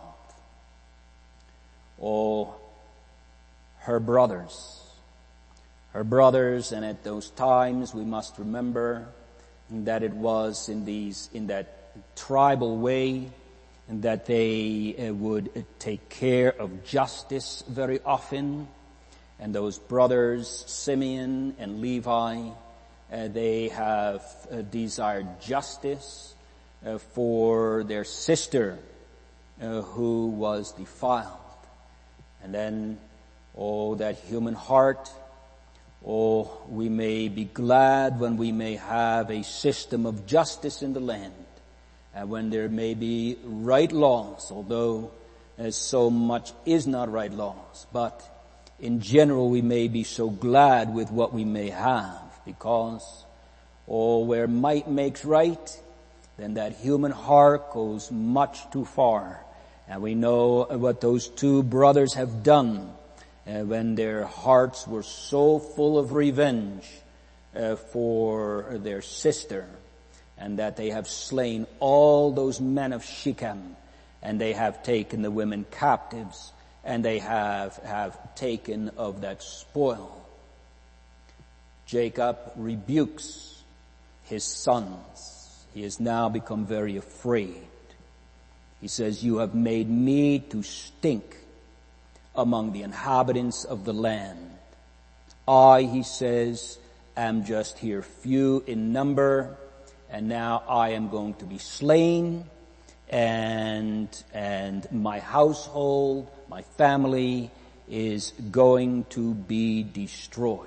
oh, her brothers, her brothers, and at those times we must remember that it was in these, in that tribal way, and that they uh, would uh, take care of justice very often. And those brothers, Simeon and Levi, uh, they have uh, desired justice uh, for their sister uh, who was defiled. And then, oh, that human heart, oh, we may be glad when we may have a system of justice in the land, and when there may be right laws, although uh, so much is not right laws. But in general, we may be so glad with what we may have, because, oh, where might makes right, then that human heart goes much too far. And we know what those two brothers have done uh, when their hearts were so full of revenge uh, for their sister, and that they have slain all those men of Shechem, and they have taken the women captives, and they have, have taken of that spoil. Jacob rebukes his sons. He has now become very afraid. He says, "You have made me to stink among the inhabitants of the land. I," he says, "am just here few in number, and now I am going to be slain, and, and my household, my family is going to be destroyed."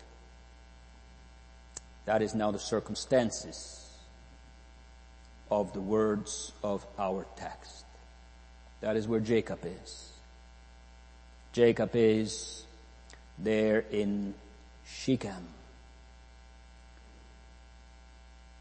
That is now the circumstances of the words of our text. That is where Jacob is. Jacob is there in Shechem.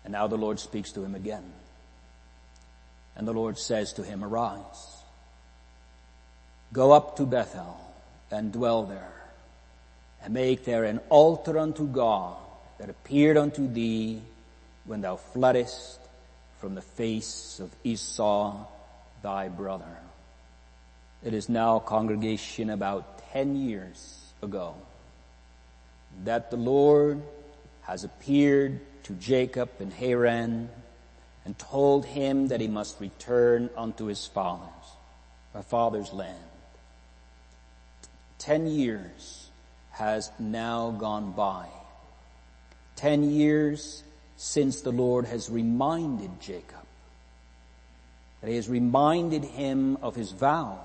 And now the Lord speaks to him again. And the Lord says to him, arise, go up to Bethel and dwell there, and make there an altar unto God that appeared unto thee when thou fleddest from the face of Esau thy brother. It is now, congregation, about ten years ago that the Lord has appeared to Jacob in Haran and told him that he must return unto his fathers, my father's land. Ten years has now gone by. Ten years since the Lord has reminded Jacob, that he has reminded him of his vow,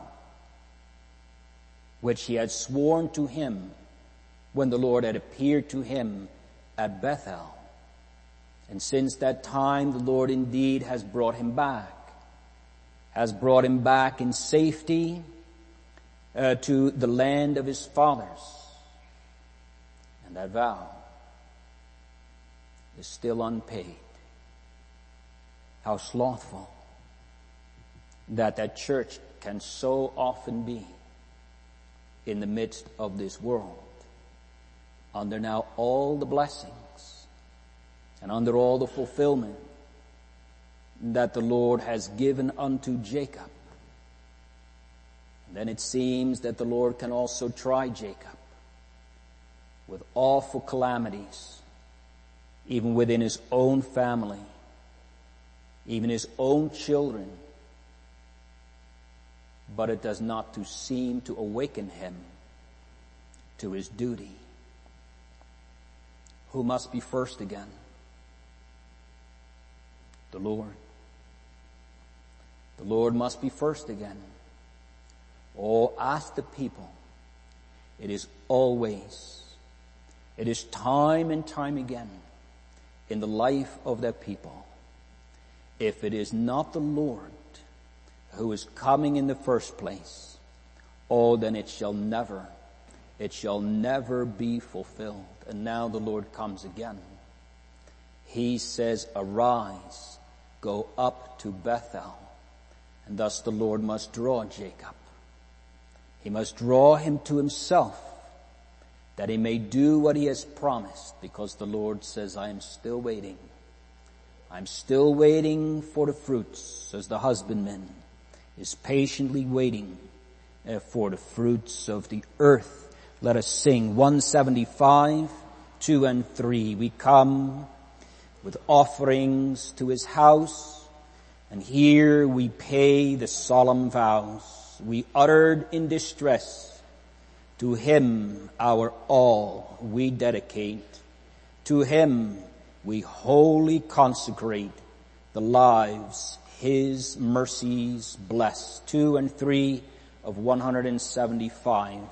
which he had sworn to him when the Lord had appeared to him at Bethel. And since that time, the Lord indeed has brought him back, has brought him back in safety uh, to the land of his fathers. And that vow is still unpaid. How slothful that that church can so often be in the midst of this world, under now all the blessings and under all the fulfillment that the Lord has given unto Jacob. And then it seems that the Lord can also try Jacob with awful calamities, even within his own family, even his own children. But it does not to seem to awaken him to his duty. Who must be first again? The Lord. The Lord must be first again. Oh, ask the people. It is always, it is time and time again in the life of that people. If it is not the Lord who is coming in the first place, oh, then it shall never, it shall never be fulfilled. And now the Lord comes again. He says, arise, go up to Bethel. And thus the Lord must draw Jacob. He must draw him to himself, that he may do what he has promised, because the Lord says, I am still waiting. I'm still waiting for the fruits, as the husbandman is patiently waiting for the fruits of the earth. Let us sing one seventy-five, two and three. We come with offerings to his house, and here we pay the solemn vows we uttered in distress. To him our all we dedicate. To him we wholly consecrate the lives his mercies bless. Two and three of one seventy-five.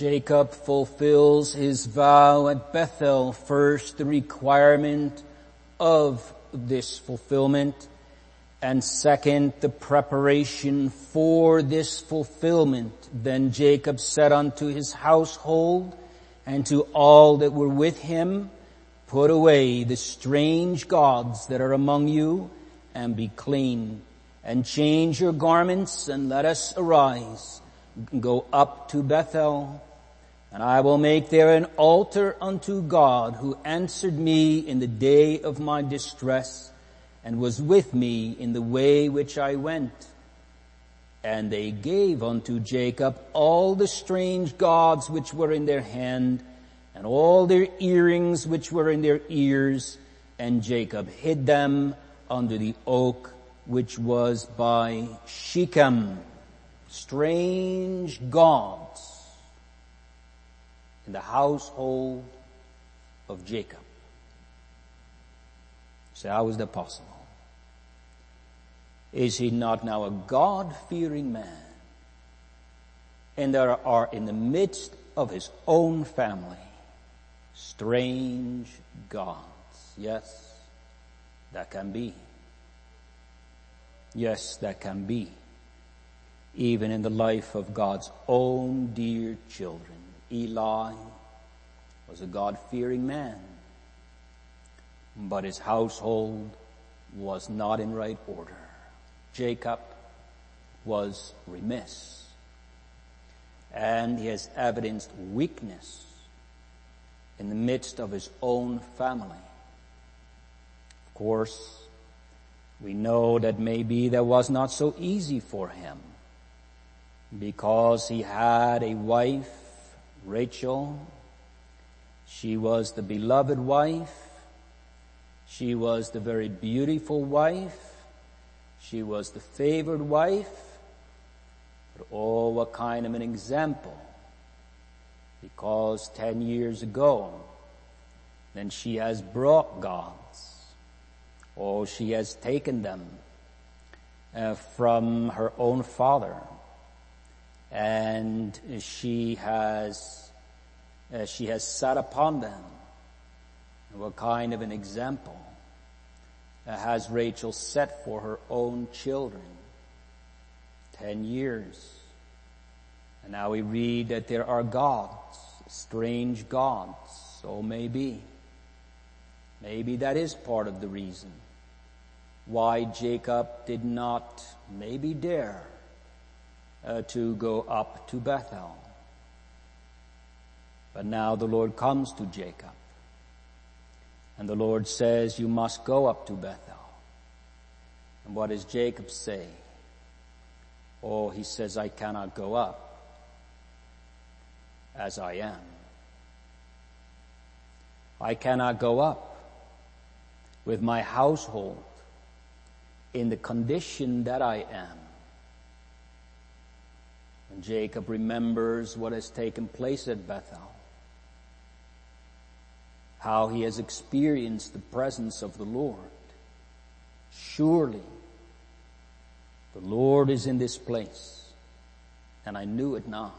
Jacob fulfills his vow at Bethel. First, the requirement of this fulfillment, and second, the preparation for this fulfillment. Then Jacob said unto his household and to all that were with him, put away the strange gods that are among you, and be clean, and change your garments, and let us arise, and go up to Bethel, and I will make there an altar unto God, who answered me in the day of my distress, and was with me in the way which I went. And they gave unto Jacob all the strange gods which were in their hand, and all their earrings which were in their ears, and Jacob hid them under the oak which was by Shechem. Strange gods in the household of Jacob. So how is that possible? Is he not now a God-fearing man? And there are in the midst of his own family strange gods. Yes, that can be. Yes, that can be. Even in the life of God's own dear children. Eli was a God-fearing man, but his household was not in right order. Jacob was remiss, and he has evidenced weakness in the midst of his own family. Of course, we know that maybe that was not so easy for him, because he had a wife, Rachel. She was the beloved wife. She was the very beautiful wife. She was the favored wife. But oh, what kind of an example. Because ten years ago, then she has brought gods. Oh, she has taken them uh, from her own father. And she has, uh, she has sat upon them. And what kind of an example uh, has Rachel set for her own children? Ten years. And now we read that there are gods, strange gods. So maybe, maybe that is part of the reason why Jacob did not maybe dare Uh, to go up to Bethel. But now the Lord comes to Jacob, and the Lord says, you must go up to Bethel. And what does Jacob say? Oh, he says, I cannot go up as I am. I cannot go up with my household in the condition that I am. And Jacob remembers what has taken place at Bethel, how he has experienced the presence of the Lord. Surely, the Lord is in this place, and I knew it not.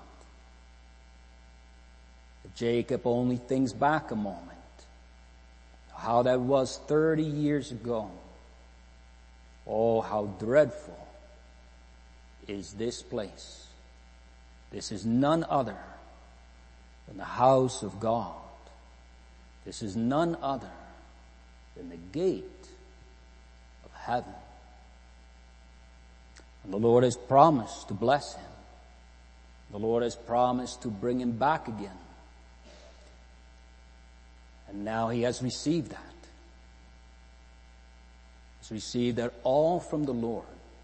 But Jacob only thinks back a moment, how that was thirty years ago. Oh, how dreadful is this place. This is none other than the house of God. This is none other than the gate of heaven. And the Lord has promised to bless him. The Lord has promised to bring him back again. And now he has received that. He's received that all from the Lord.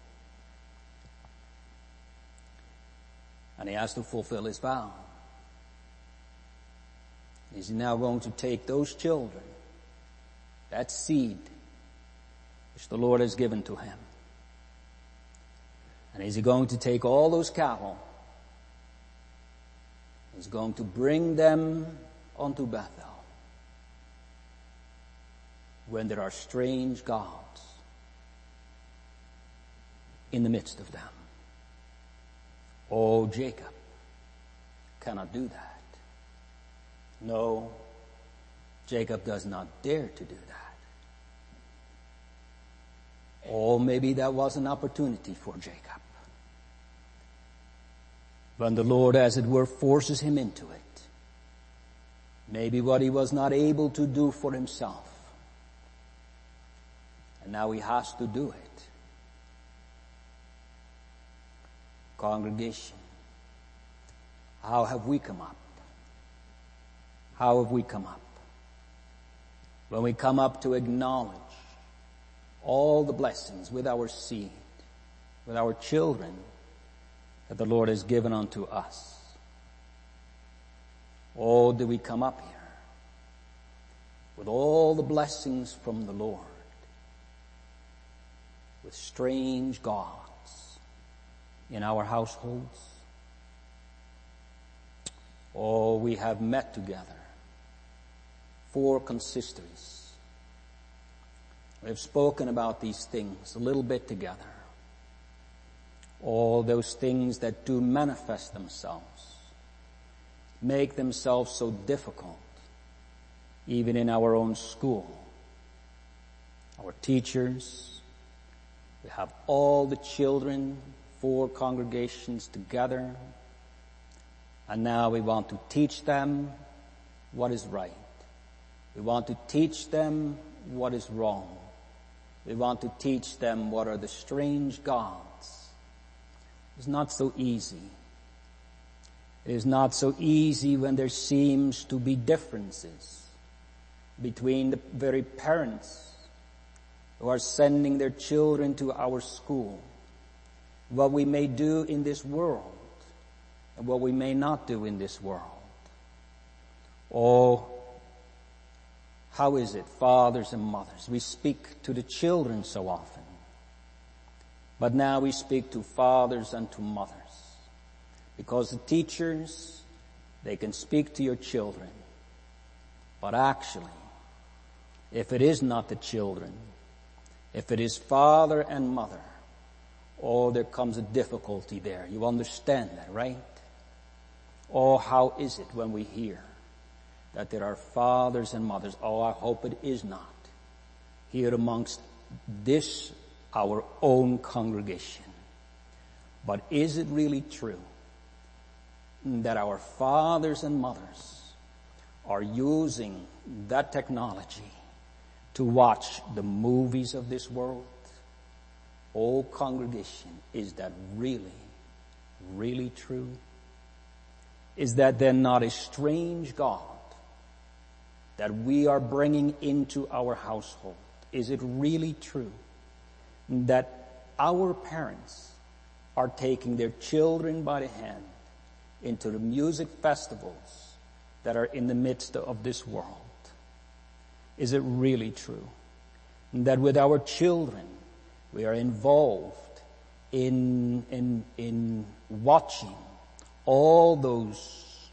And he has to fulfill his vow. Is he now going to take those children, that seed, which the Lord has given to him? And is he going to take all those cattle? He's going to bring them unto Bethel, when there are strange gods in the midst of them. Oh, Jacob cannot do that. No, Jacob does not dare to do that. Or maybe that was an opportunity for Jacob. When the Lord, as it were, forces him into it. Maybe what he was not able to do for himself. And now he has to do it. Congregation, how have we come up? How have we come up? When we come up to acknowledge all the blessings with our seed, with our children that the Lord has given unto us. Oh, do we come up here with all the blessings from the Lord, with strange gods in our households? Oh, we have met together, four consistories. We have spoken about these things a little bit together. All those things that do manifest themselves, make themselves so difficult, even in our own school. Our teachers, we have all the children, four congregations together, and now we want to teach them what is right. We want to teach them what is wrong. We want to teach them what are the strange gods. It's not so easy. It is not so easy when there seems to be differences between the very parents who are sending their children to our school. What we may do in this world and what we may not do in this world. Oh, how is it, fathers and mothers? We speak to the children so often. But now we speak to fathers and to mothers. Because the teachers, they can speak to your children. But actually, if it is not the children, if it is father and mother, oh, there comes a difficulty there. You understand that, right? Oh, how is it when we hear that there are fathers and mothers? Oh, I hope it is not here amongst this our own congregation. But is it really true that our fathers and mothers are using that technology to watch the movies of this world? Oh, congregation, is that really, really true? Is that then not a strange God that we are bringing into our household? Is it really true that our parents are taking their children by the hand into the music festivals that are in the midst of this world? Is it really true that with our children we are involved in, in, in watching all those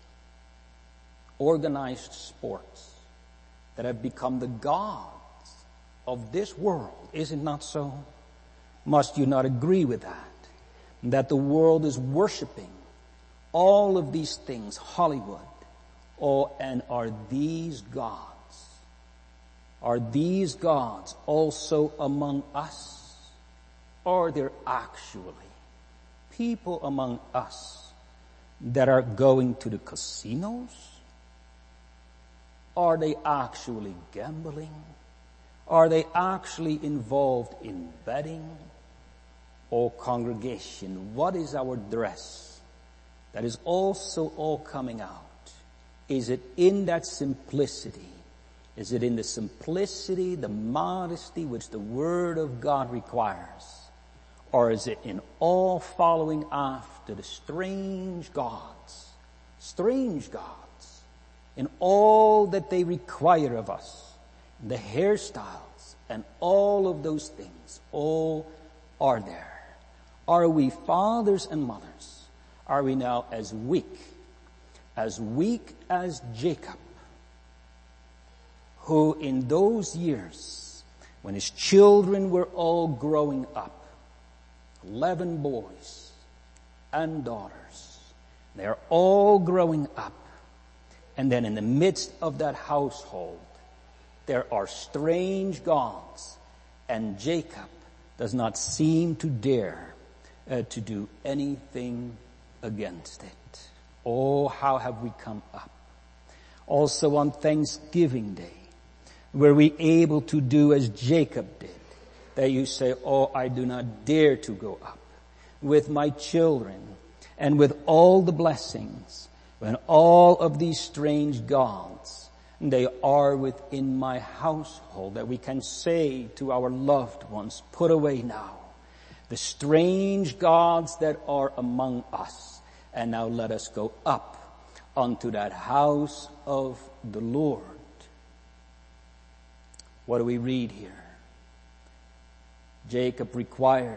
organized sports that have become the gods of this world? Is it not so? Must you not agree with that? That the world is worshiping all of these things, Hollywood. Oh, and are these gods? Are these gods also among us? Are there actually people among us that are going to the casinos? Are they actually gambling? Are they actually involved in betting? Oh, congregation, what is our dress that is also all coming out? Is it in that simplicity? Is it in the simplicity, the modesty which the Word of God requires? Or is it in all following after the strange gods, strange gods, in all that they require of us, the hairstyles and all of those things, all are there. Are we fathers and mothers? Are we now as weak, as weak as Jacob, who in those years, when his children were all growing up, eleven boys and daughters, they are all growing up, And then in the midst of that household, there are strange gods, and Jacob does not seem to dare uh, to do anything against it. Oh, how have we come up? Also on Thanksgiving Day, were we able to do as Jacob did? That you say, oh, I do not dare to go up with my children and with all the blessings, when all of these strange gods, they are within my household, that we can say to our loved ones, put away now the strange gods that are among us, and now let us go up unto that house of the Lord. What do we read here? Jacob required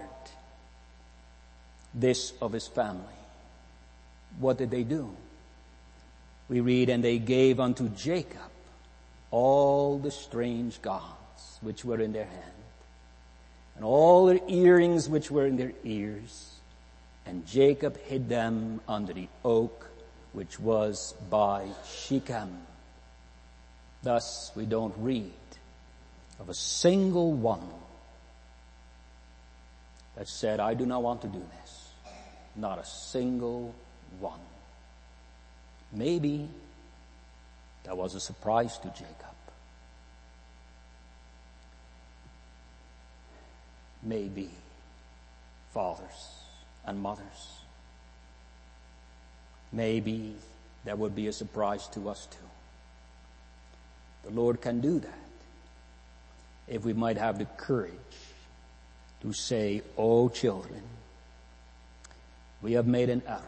this of his family. What did they do? We read, and they gave unto Jacob all the strange gods which were in their hand, and all the earrings which were in their ears, and Jacob hid them under the oak which was by Shechem. Thus we don't read of a single one that said, I do not want to do this. Not a single one. Maybe that was a surprise to Jacob. Maybe fathers and mothers. Maybe that would be a surprise to us too. The Lord can do that if we might have the courage to say, oh children, we have made an error.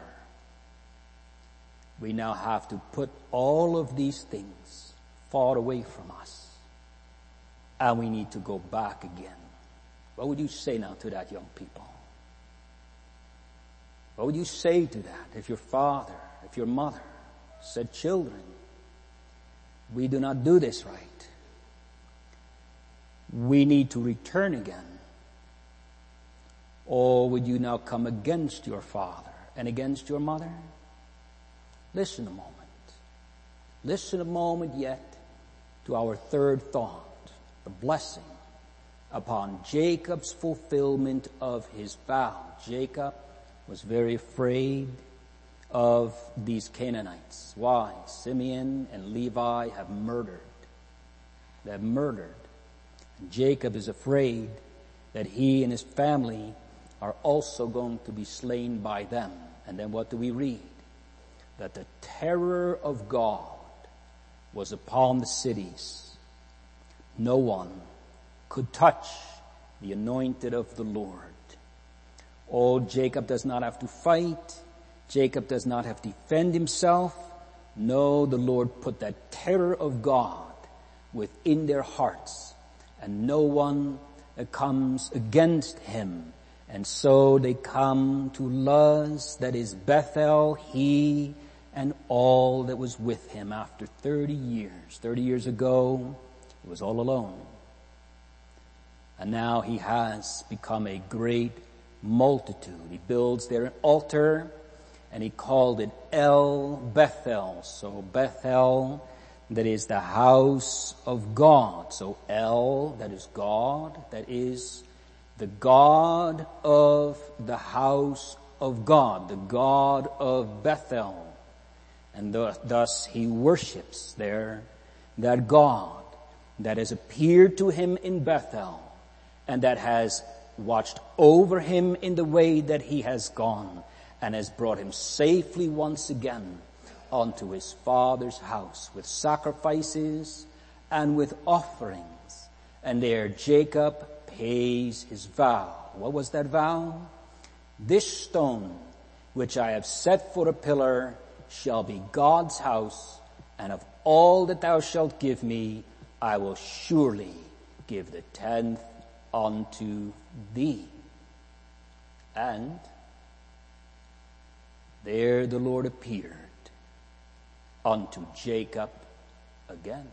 We now have to put all of these things far away from us, and we need to go back again. What would you say now to that, young people? What would you say to that if your father, if your mother said, children, we do not do this right. We need to return again. Or would you now come against your father and against your mother? Listen a moment. Listen a moment yet to our third thought, the blessing upon Jacob's fulfillment of his vow. Jacob was very afraid of these Canaanites. Why? Simeon and Levi have murdered. They have murdered. And Jacob is afraid that he and his family are also going to be slain by them. And then what do we read? That the terror of God was upon the cities. No one could touch the anointed of the Lord. Oh, Jacob does not have to fight. Jacob does not have to defend himself. No, the Lord put that terror of God within their hearts, and no one comes against him. And so they come to Luz, that is Bethel, he and all that was with him after thirty years. thirty years ago, he was all alone. And now he has become a great multitude. He builds there an altar, and he called it El Bethel. So Bethel, that is the house of God. So El, that is God, that is the God of the house of God, the God of Bethel. And thus he worships there that God that has appeared to him in Bethel and that has watched over him in the way that he has gone and has brought him safely once again unto his father's house with sacrifices and with offerings. And there Jacob pays his vow. What was that vow? This stone which I have set for a pillar shall be God's house, and of all that thou shalt give me, I will surely give the tenth unto thee. And there the Lord appeared unto Jacob again,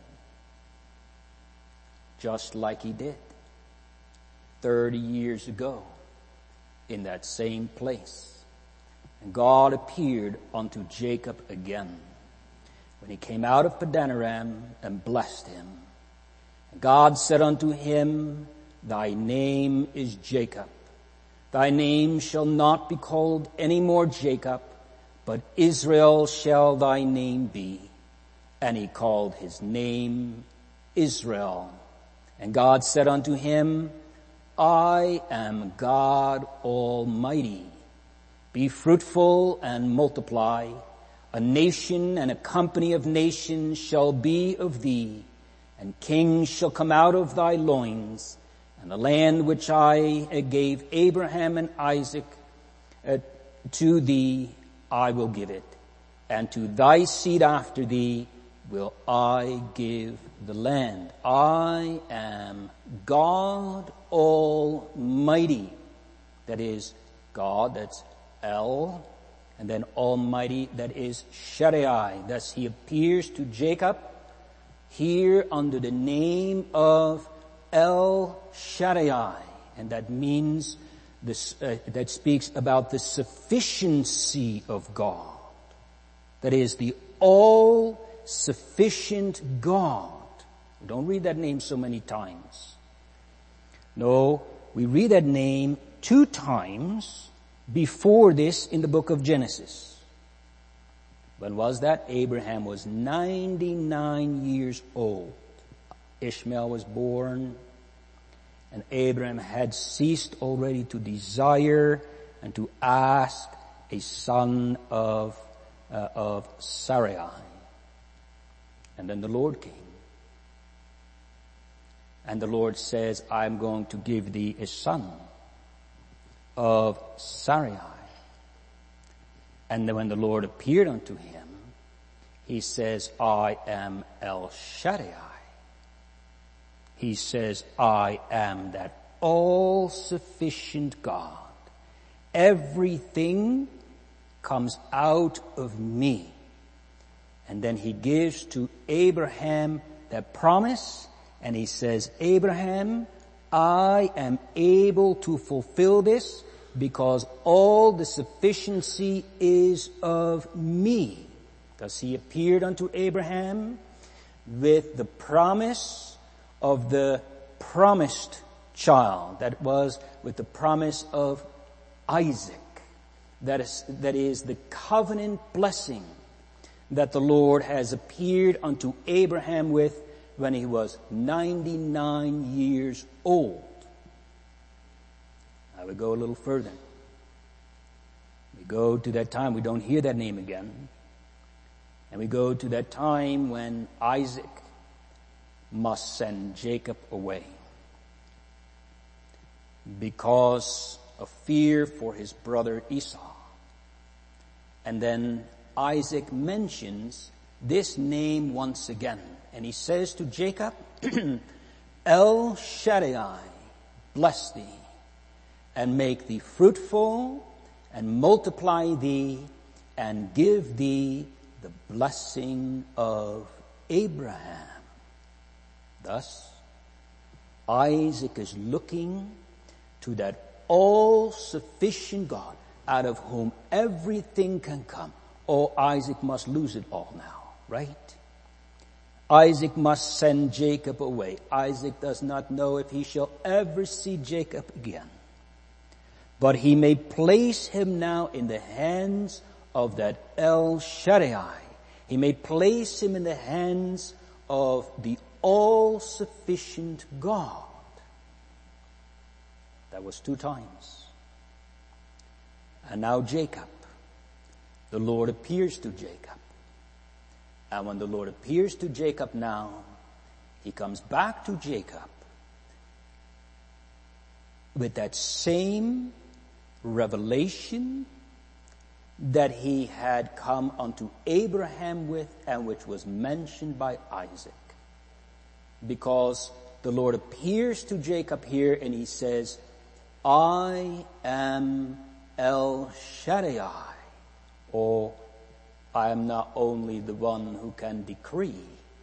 just like he did thirty years ago in that same place. And God appeared unto Jacob again when he came out of Padanaram and blessed him. And God said unto him, Thy name is Jacob. Thy name shall not be called any more Jacob, but Israel shall thy name be. And he called his name Israel. And God said unto him, I am God Almighty. Be fruitful and multiply. A nation and a company of nations shall be of thee, and kings shall come out of thy loins. And the land which I gave Abraham and Isaac uh, to thee, I will give it. And to thy seed after thee will I give the land. I am God Almighty. That is God, that's El, and then Almighty, that is Shaddai. Thus he appears to Jacob here under the name of El Shaddai, and that means this, uh, that speaks about the sufficiency of God. That is the all-sufficient God. We don't read that name so many times. No, we read that name two times before this in the book of Genesis. When was that? Abraham was ninety-nine years old. Ishmael was born, and Abraham had ceased already to desire and to ask a son of uh, of Sarai. And then the Lord came. And the Lord says, I'm going to give thee a son of Sarai. And then when the Lord appeared unto him, he says, I am El Shaddai. He says, I am that all-sufficient God. Everything comes out of me. And then he gives to Abraham that promise, and he says, Abraham, I am able to fulfill this because all the sufficiency is of me. Thus he appeared unto Abraham with the promise of the promised child. That was with the promise of Isaac. That is, that is the covenant blessing that the Lord has appeared unto Abraham with when he was ninety-nine years old. I would go a little further. We go to that time, we don't hear that name again. And we go to that time when Isaac must send Jacob away because of fear for his brother Esau. And then Isaac mentions this name once again. And he says to Jacob, El Shaddai, bless thee, and make thee fruitful, and multiply thee, and give thee the blessing of Abraham. Thus, Isaac is looking to that all-sufficient God, out of whom everything can come. Oh, Isaac must lose it all now, right? Isaac must send Jacob away. Isaac does not know if he shall ever see Jacob again. But he may place him now in the hands of that El Shaddai. He may place him in the hands of the all-sufficient God. That was two times. And now Jacob. The Lord appears to Jacob. And when the Lord appears to Jacob now, he comes back to Jacob with that same revelation that he had come unto Abraham with and which was mentioned by Isaac. Because the Lord appears to Jacob here and he says, I am El Shaddai, or I am not only the one who can decree.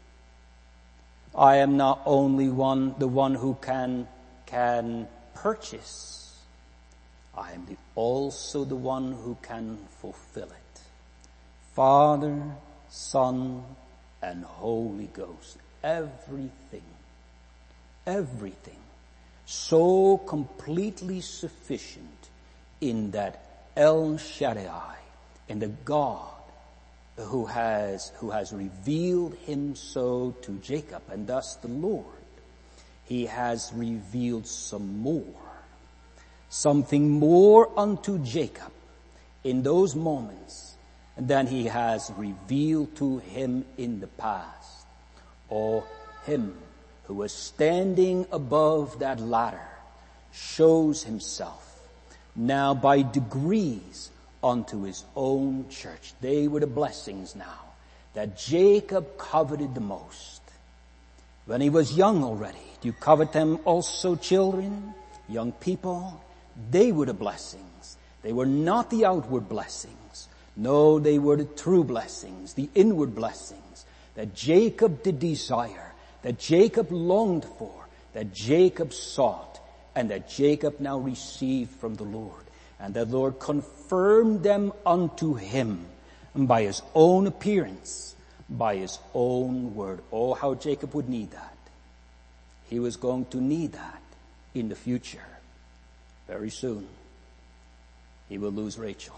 I am not only one, the one who can, can purchase. I am the, also the one who can fulfill it. Father, Son, and Holy Ghost. Everything, everything so completely sufficient in that El Shaddai, in the God who has, who has revealed him so to Jacob, and thus the Lord, he has revealed some more, something more unto Jacob in those moments than he has revealed to him in the past. Or him who was standing above that ladder shows himself now by degrees unto his own church. They were the blessings now that Jacob coveted the most. When he was young already, do you covet them also, children, young people? They were the blessings. They were not the outward blessings. No, they were the true blessings, the inward blessings that Jacob did desire, that Jacob longed for, that Jacob sought, and that Jacob now received from the Lord. And the Lord confirmed them unto him by his own appearance, by his own word. Oh, how Jacob would need that. He was going to need that in the future. Very soon, he will lose Rachel,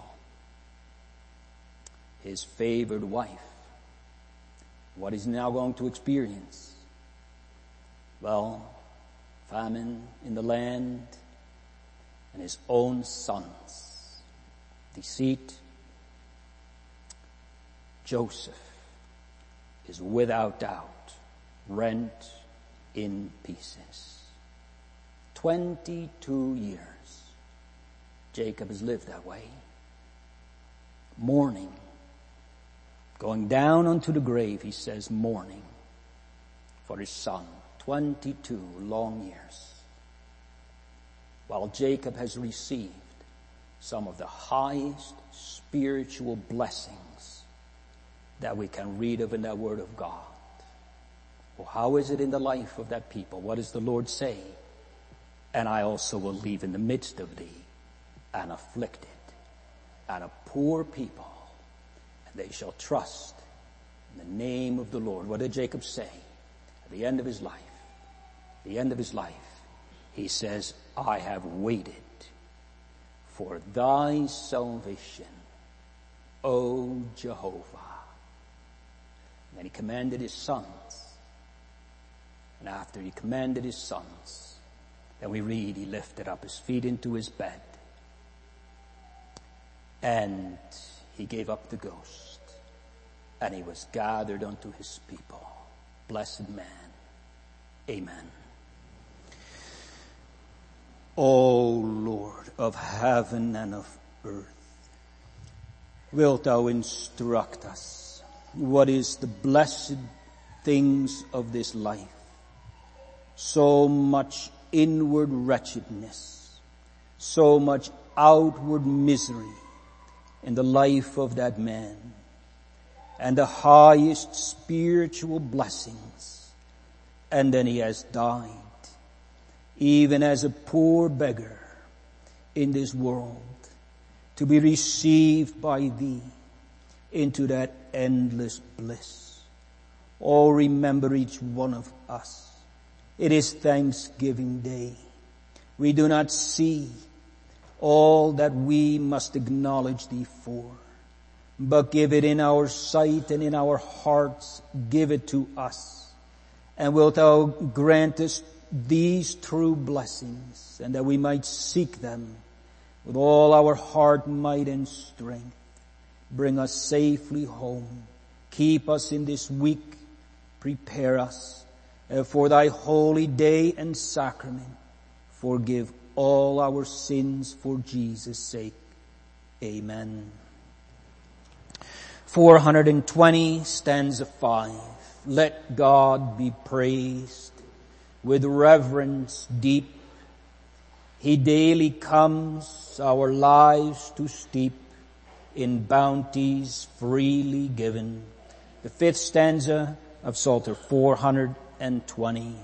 his favored wife. What is he now going to experience? Well, famine in the land, and his own sons. Deceit. Joseph is without doubt rent in pieces. Twenty-two years Jacob has lived that way. Mourning. Going down unto the grave, he says, mourning for his son. Twenty-two long years. While Jacob has received some of the highest spiritual blessings that we can read of in that Word of God. Well, how is it in the life of that people? What does the Lord say? And I also will leave in the midst of thee an afflicted and a poor people, and they shall trust in the name of the Lord. What did Jacob say at the end of his life? At the end of his life, he says, I have waited for thy salvation, O Jehovah. And then he commanded his sons. And after he commanded his sons, then we read he lifted up his feet into his bed. And he gave up the ghost. And he was gathered unto his people. Blessed man. Amen. O Lord of heaven and of earth, wilt thou instruct us what is the blessed things of this life? So much inward wretchedness, so much outward misery in the life of that man, and the highest spiritual blessings, and then he has died, even as a poor beggar in this world, to be received by thee into that endless bliss. Oh, remember each one of us. It is Thanksgiving Day. We do not see all that we must acknowledge thee for, but give it in our sight and in our hearts. Give it to us. And wilt thou grant us these true blessings, and that we might seek them with all our heart, might, and strength. Bring us safely home. Keep us in this week. Prepare us for thy holy day and sacrament. Forgive all our sins for Jesus' sake. Amen. four hundred twenty, stanza five. Let God be praised with reverence deep. He daily comes our lives to steep in bounties freely given. The fifth stanza of Psalter four hundred twenty.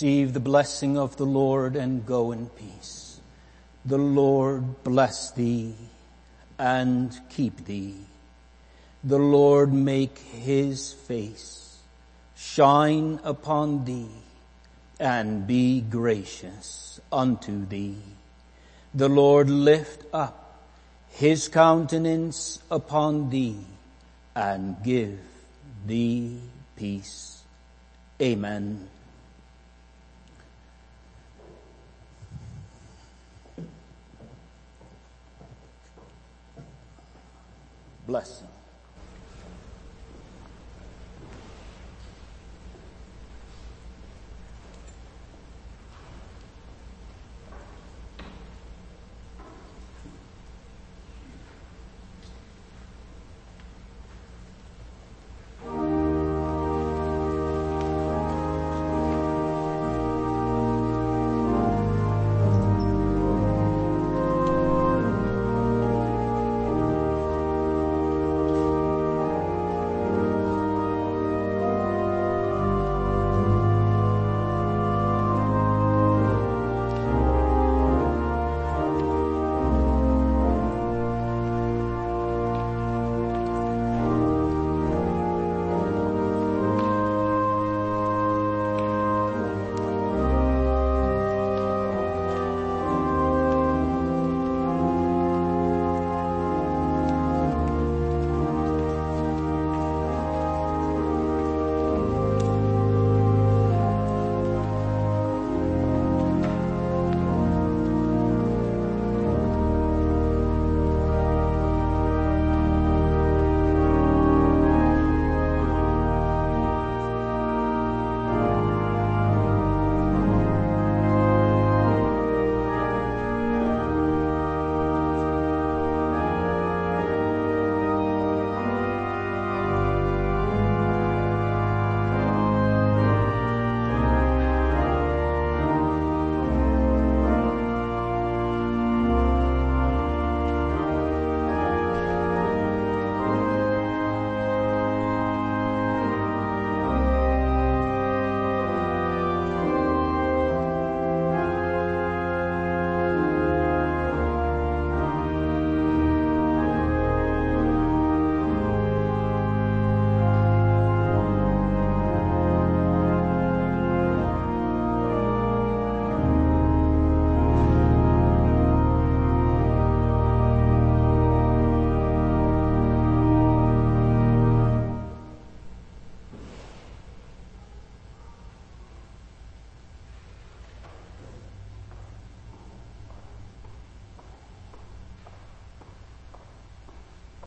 receive the blessing of the Lord and go in peace. The Lord bless thee and keep thee. The Lord make his face shine upon thee and be gracious unto thee. The Lord lift up his countenance upon thee and give thee peace. Amen. Blessing.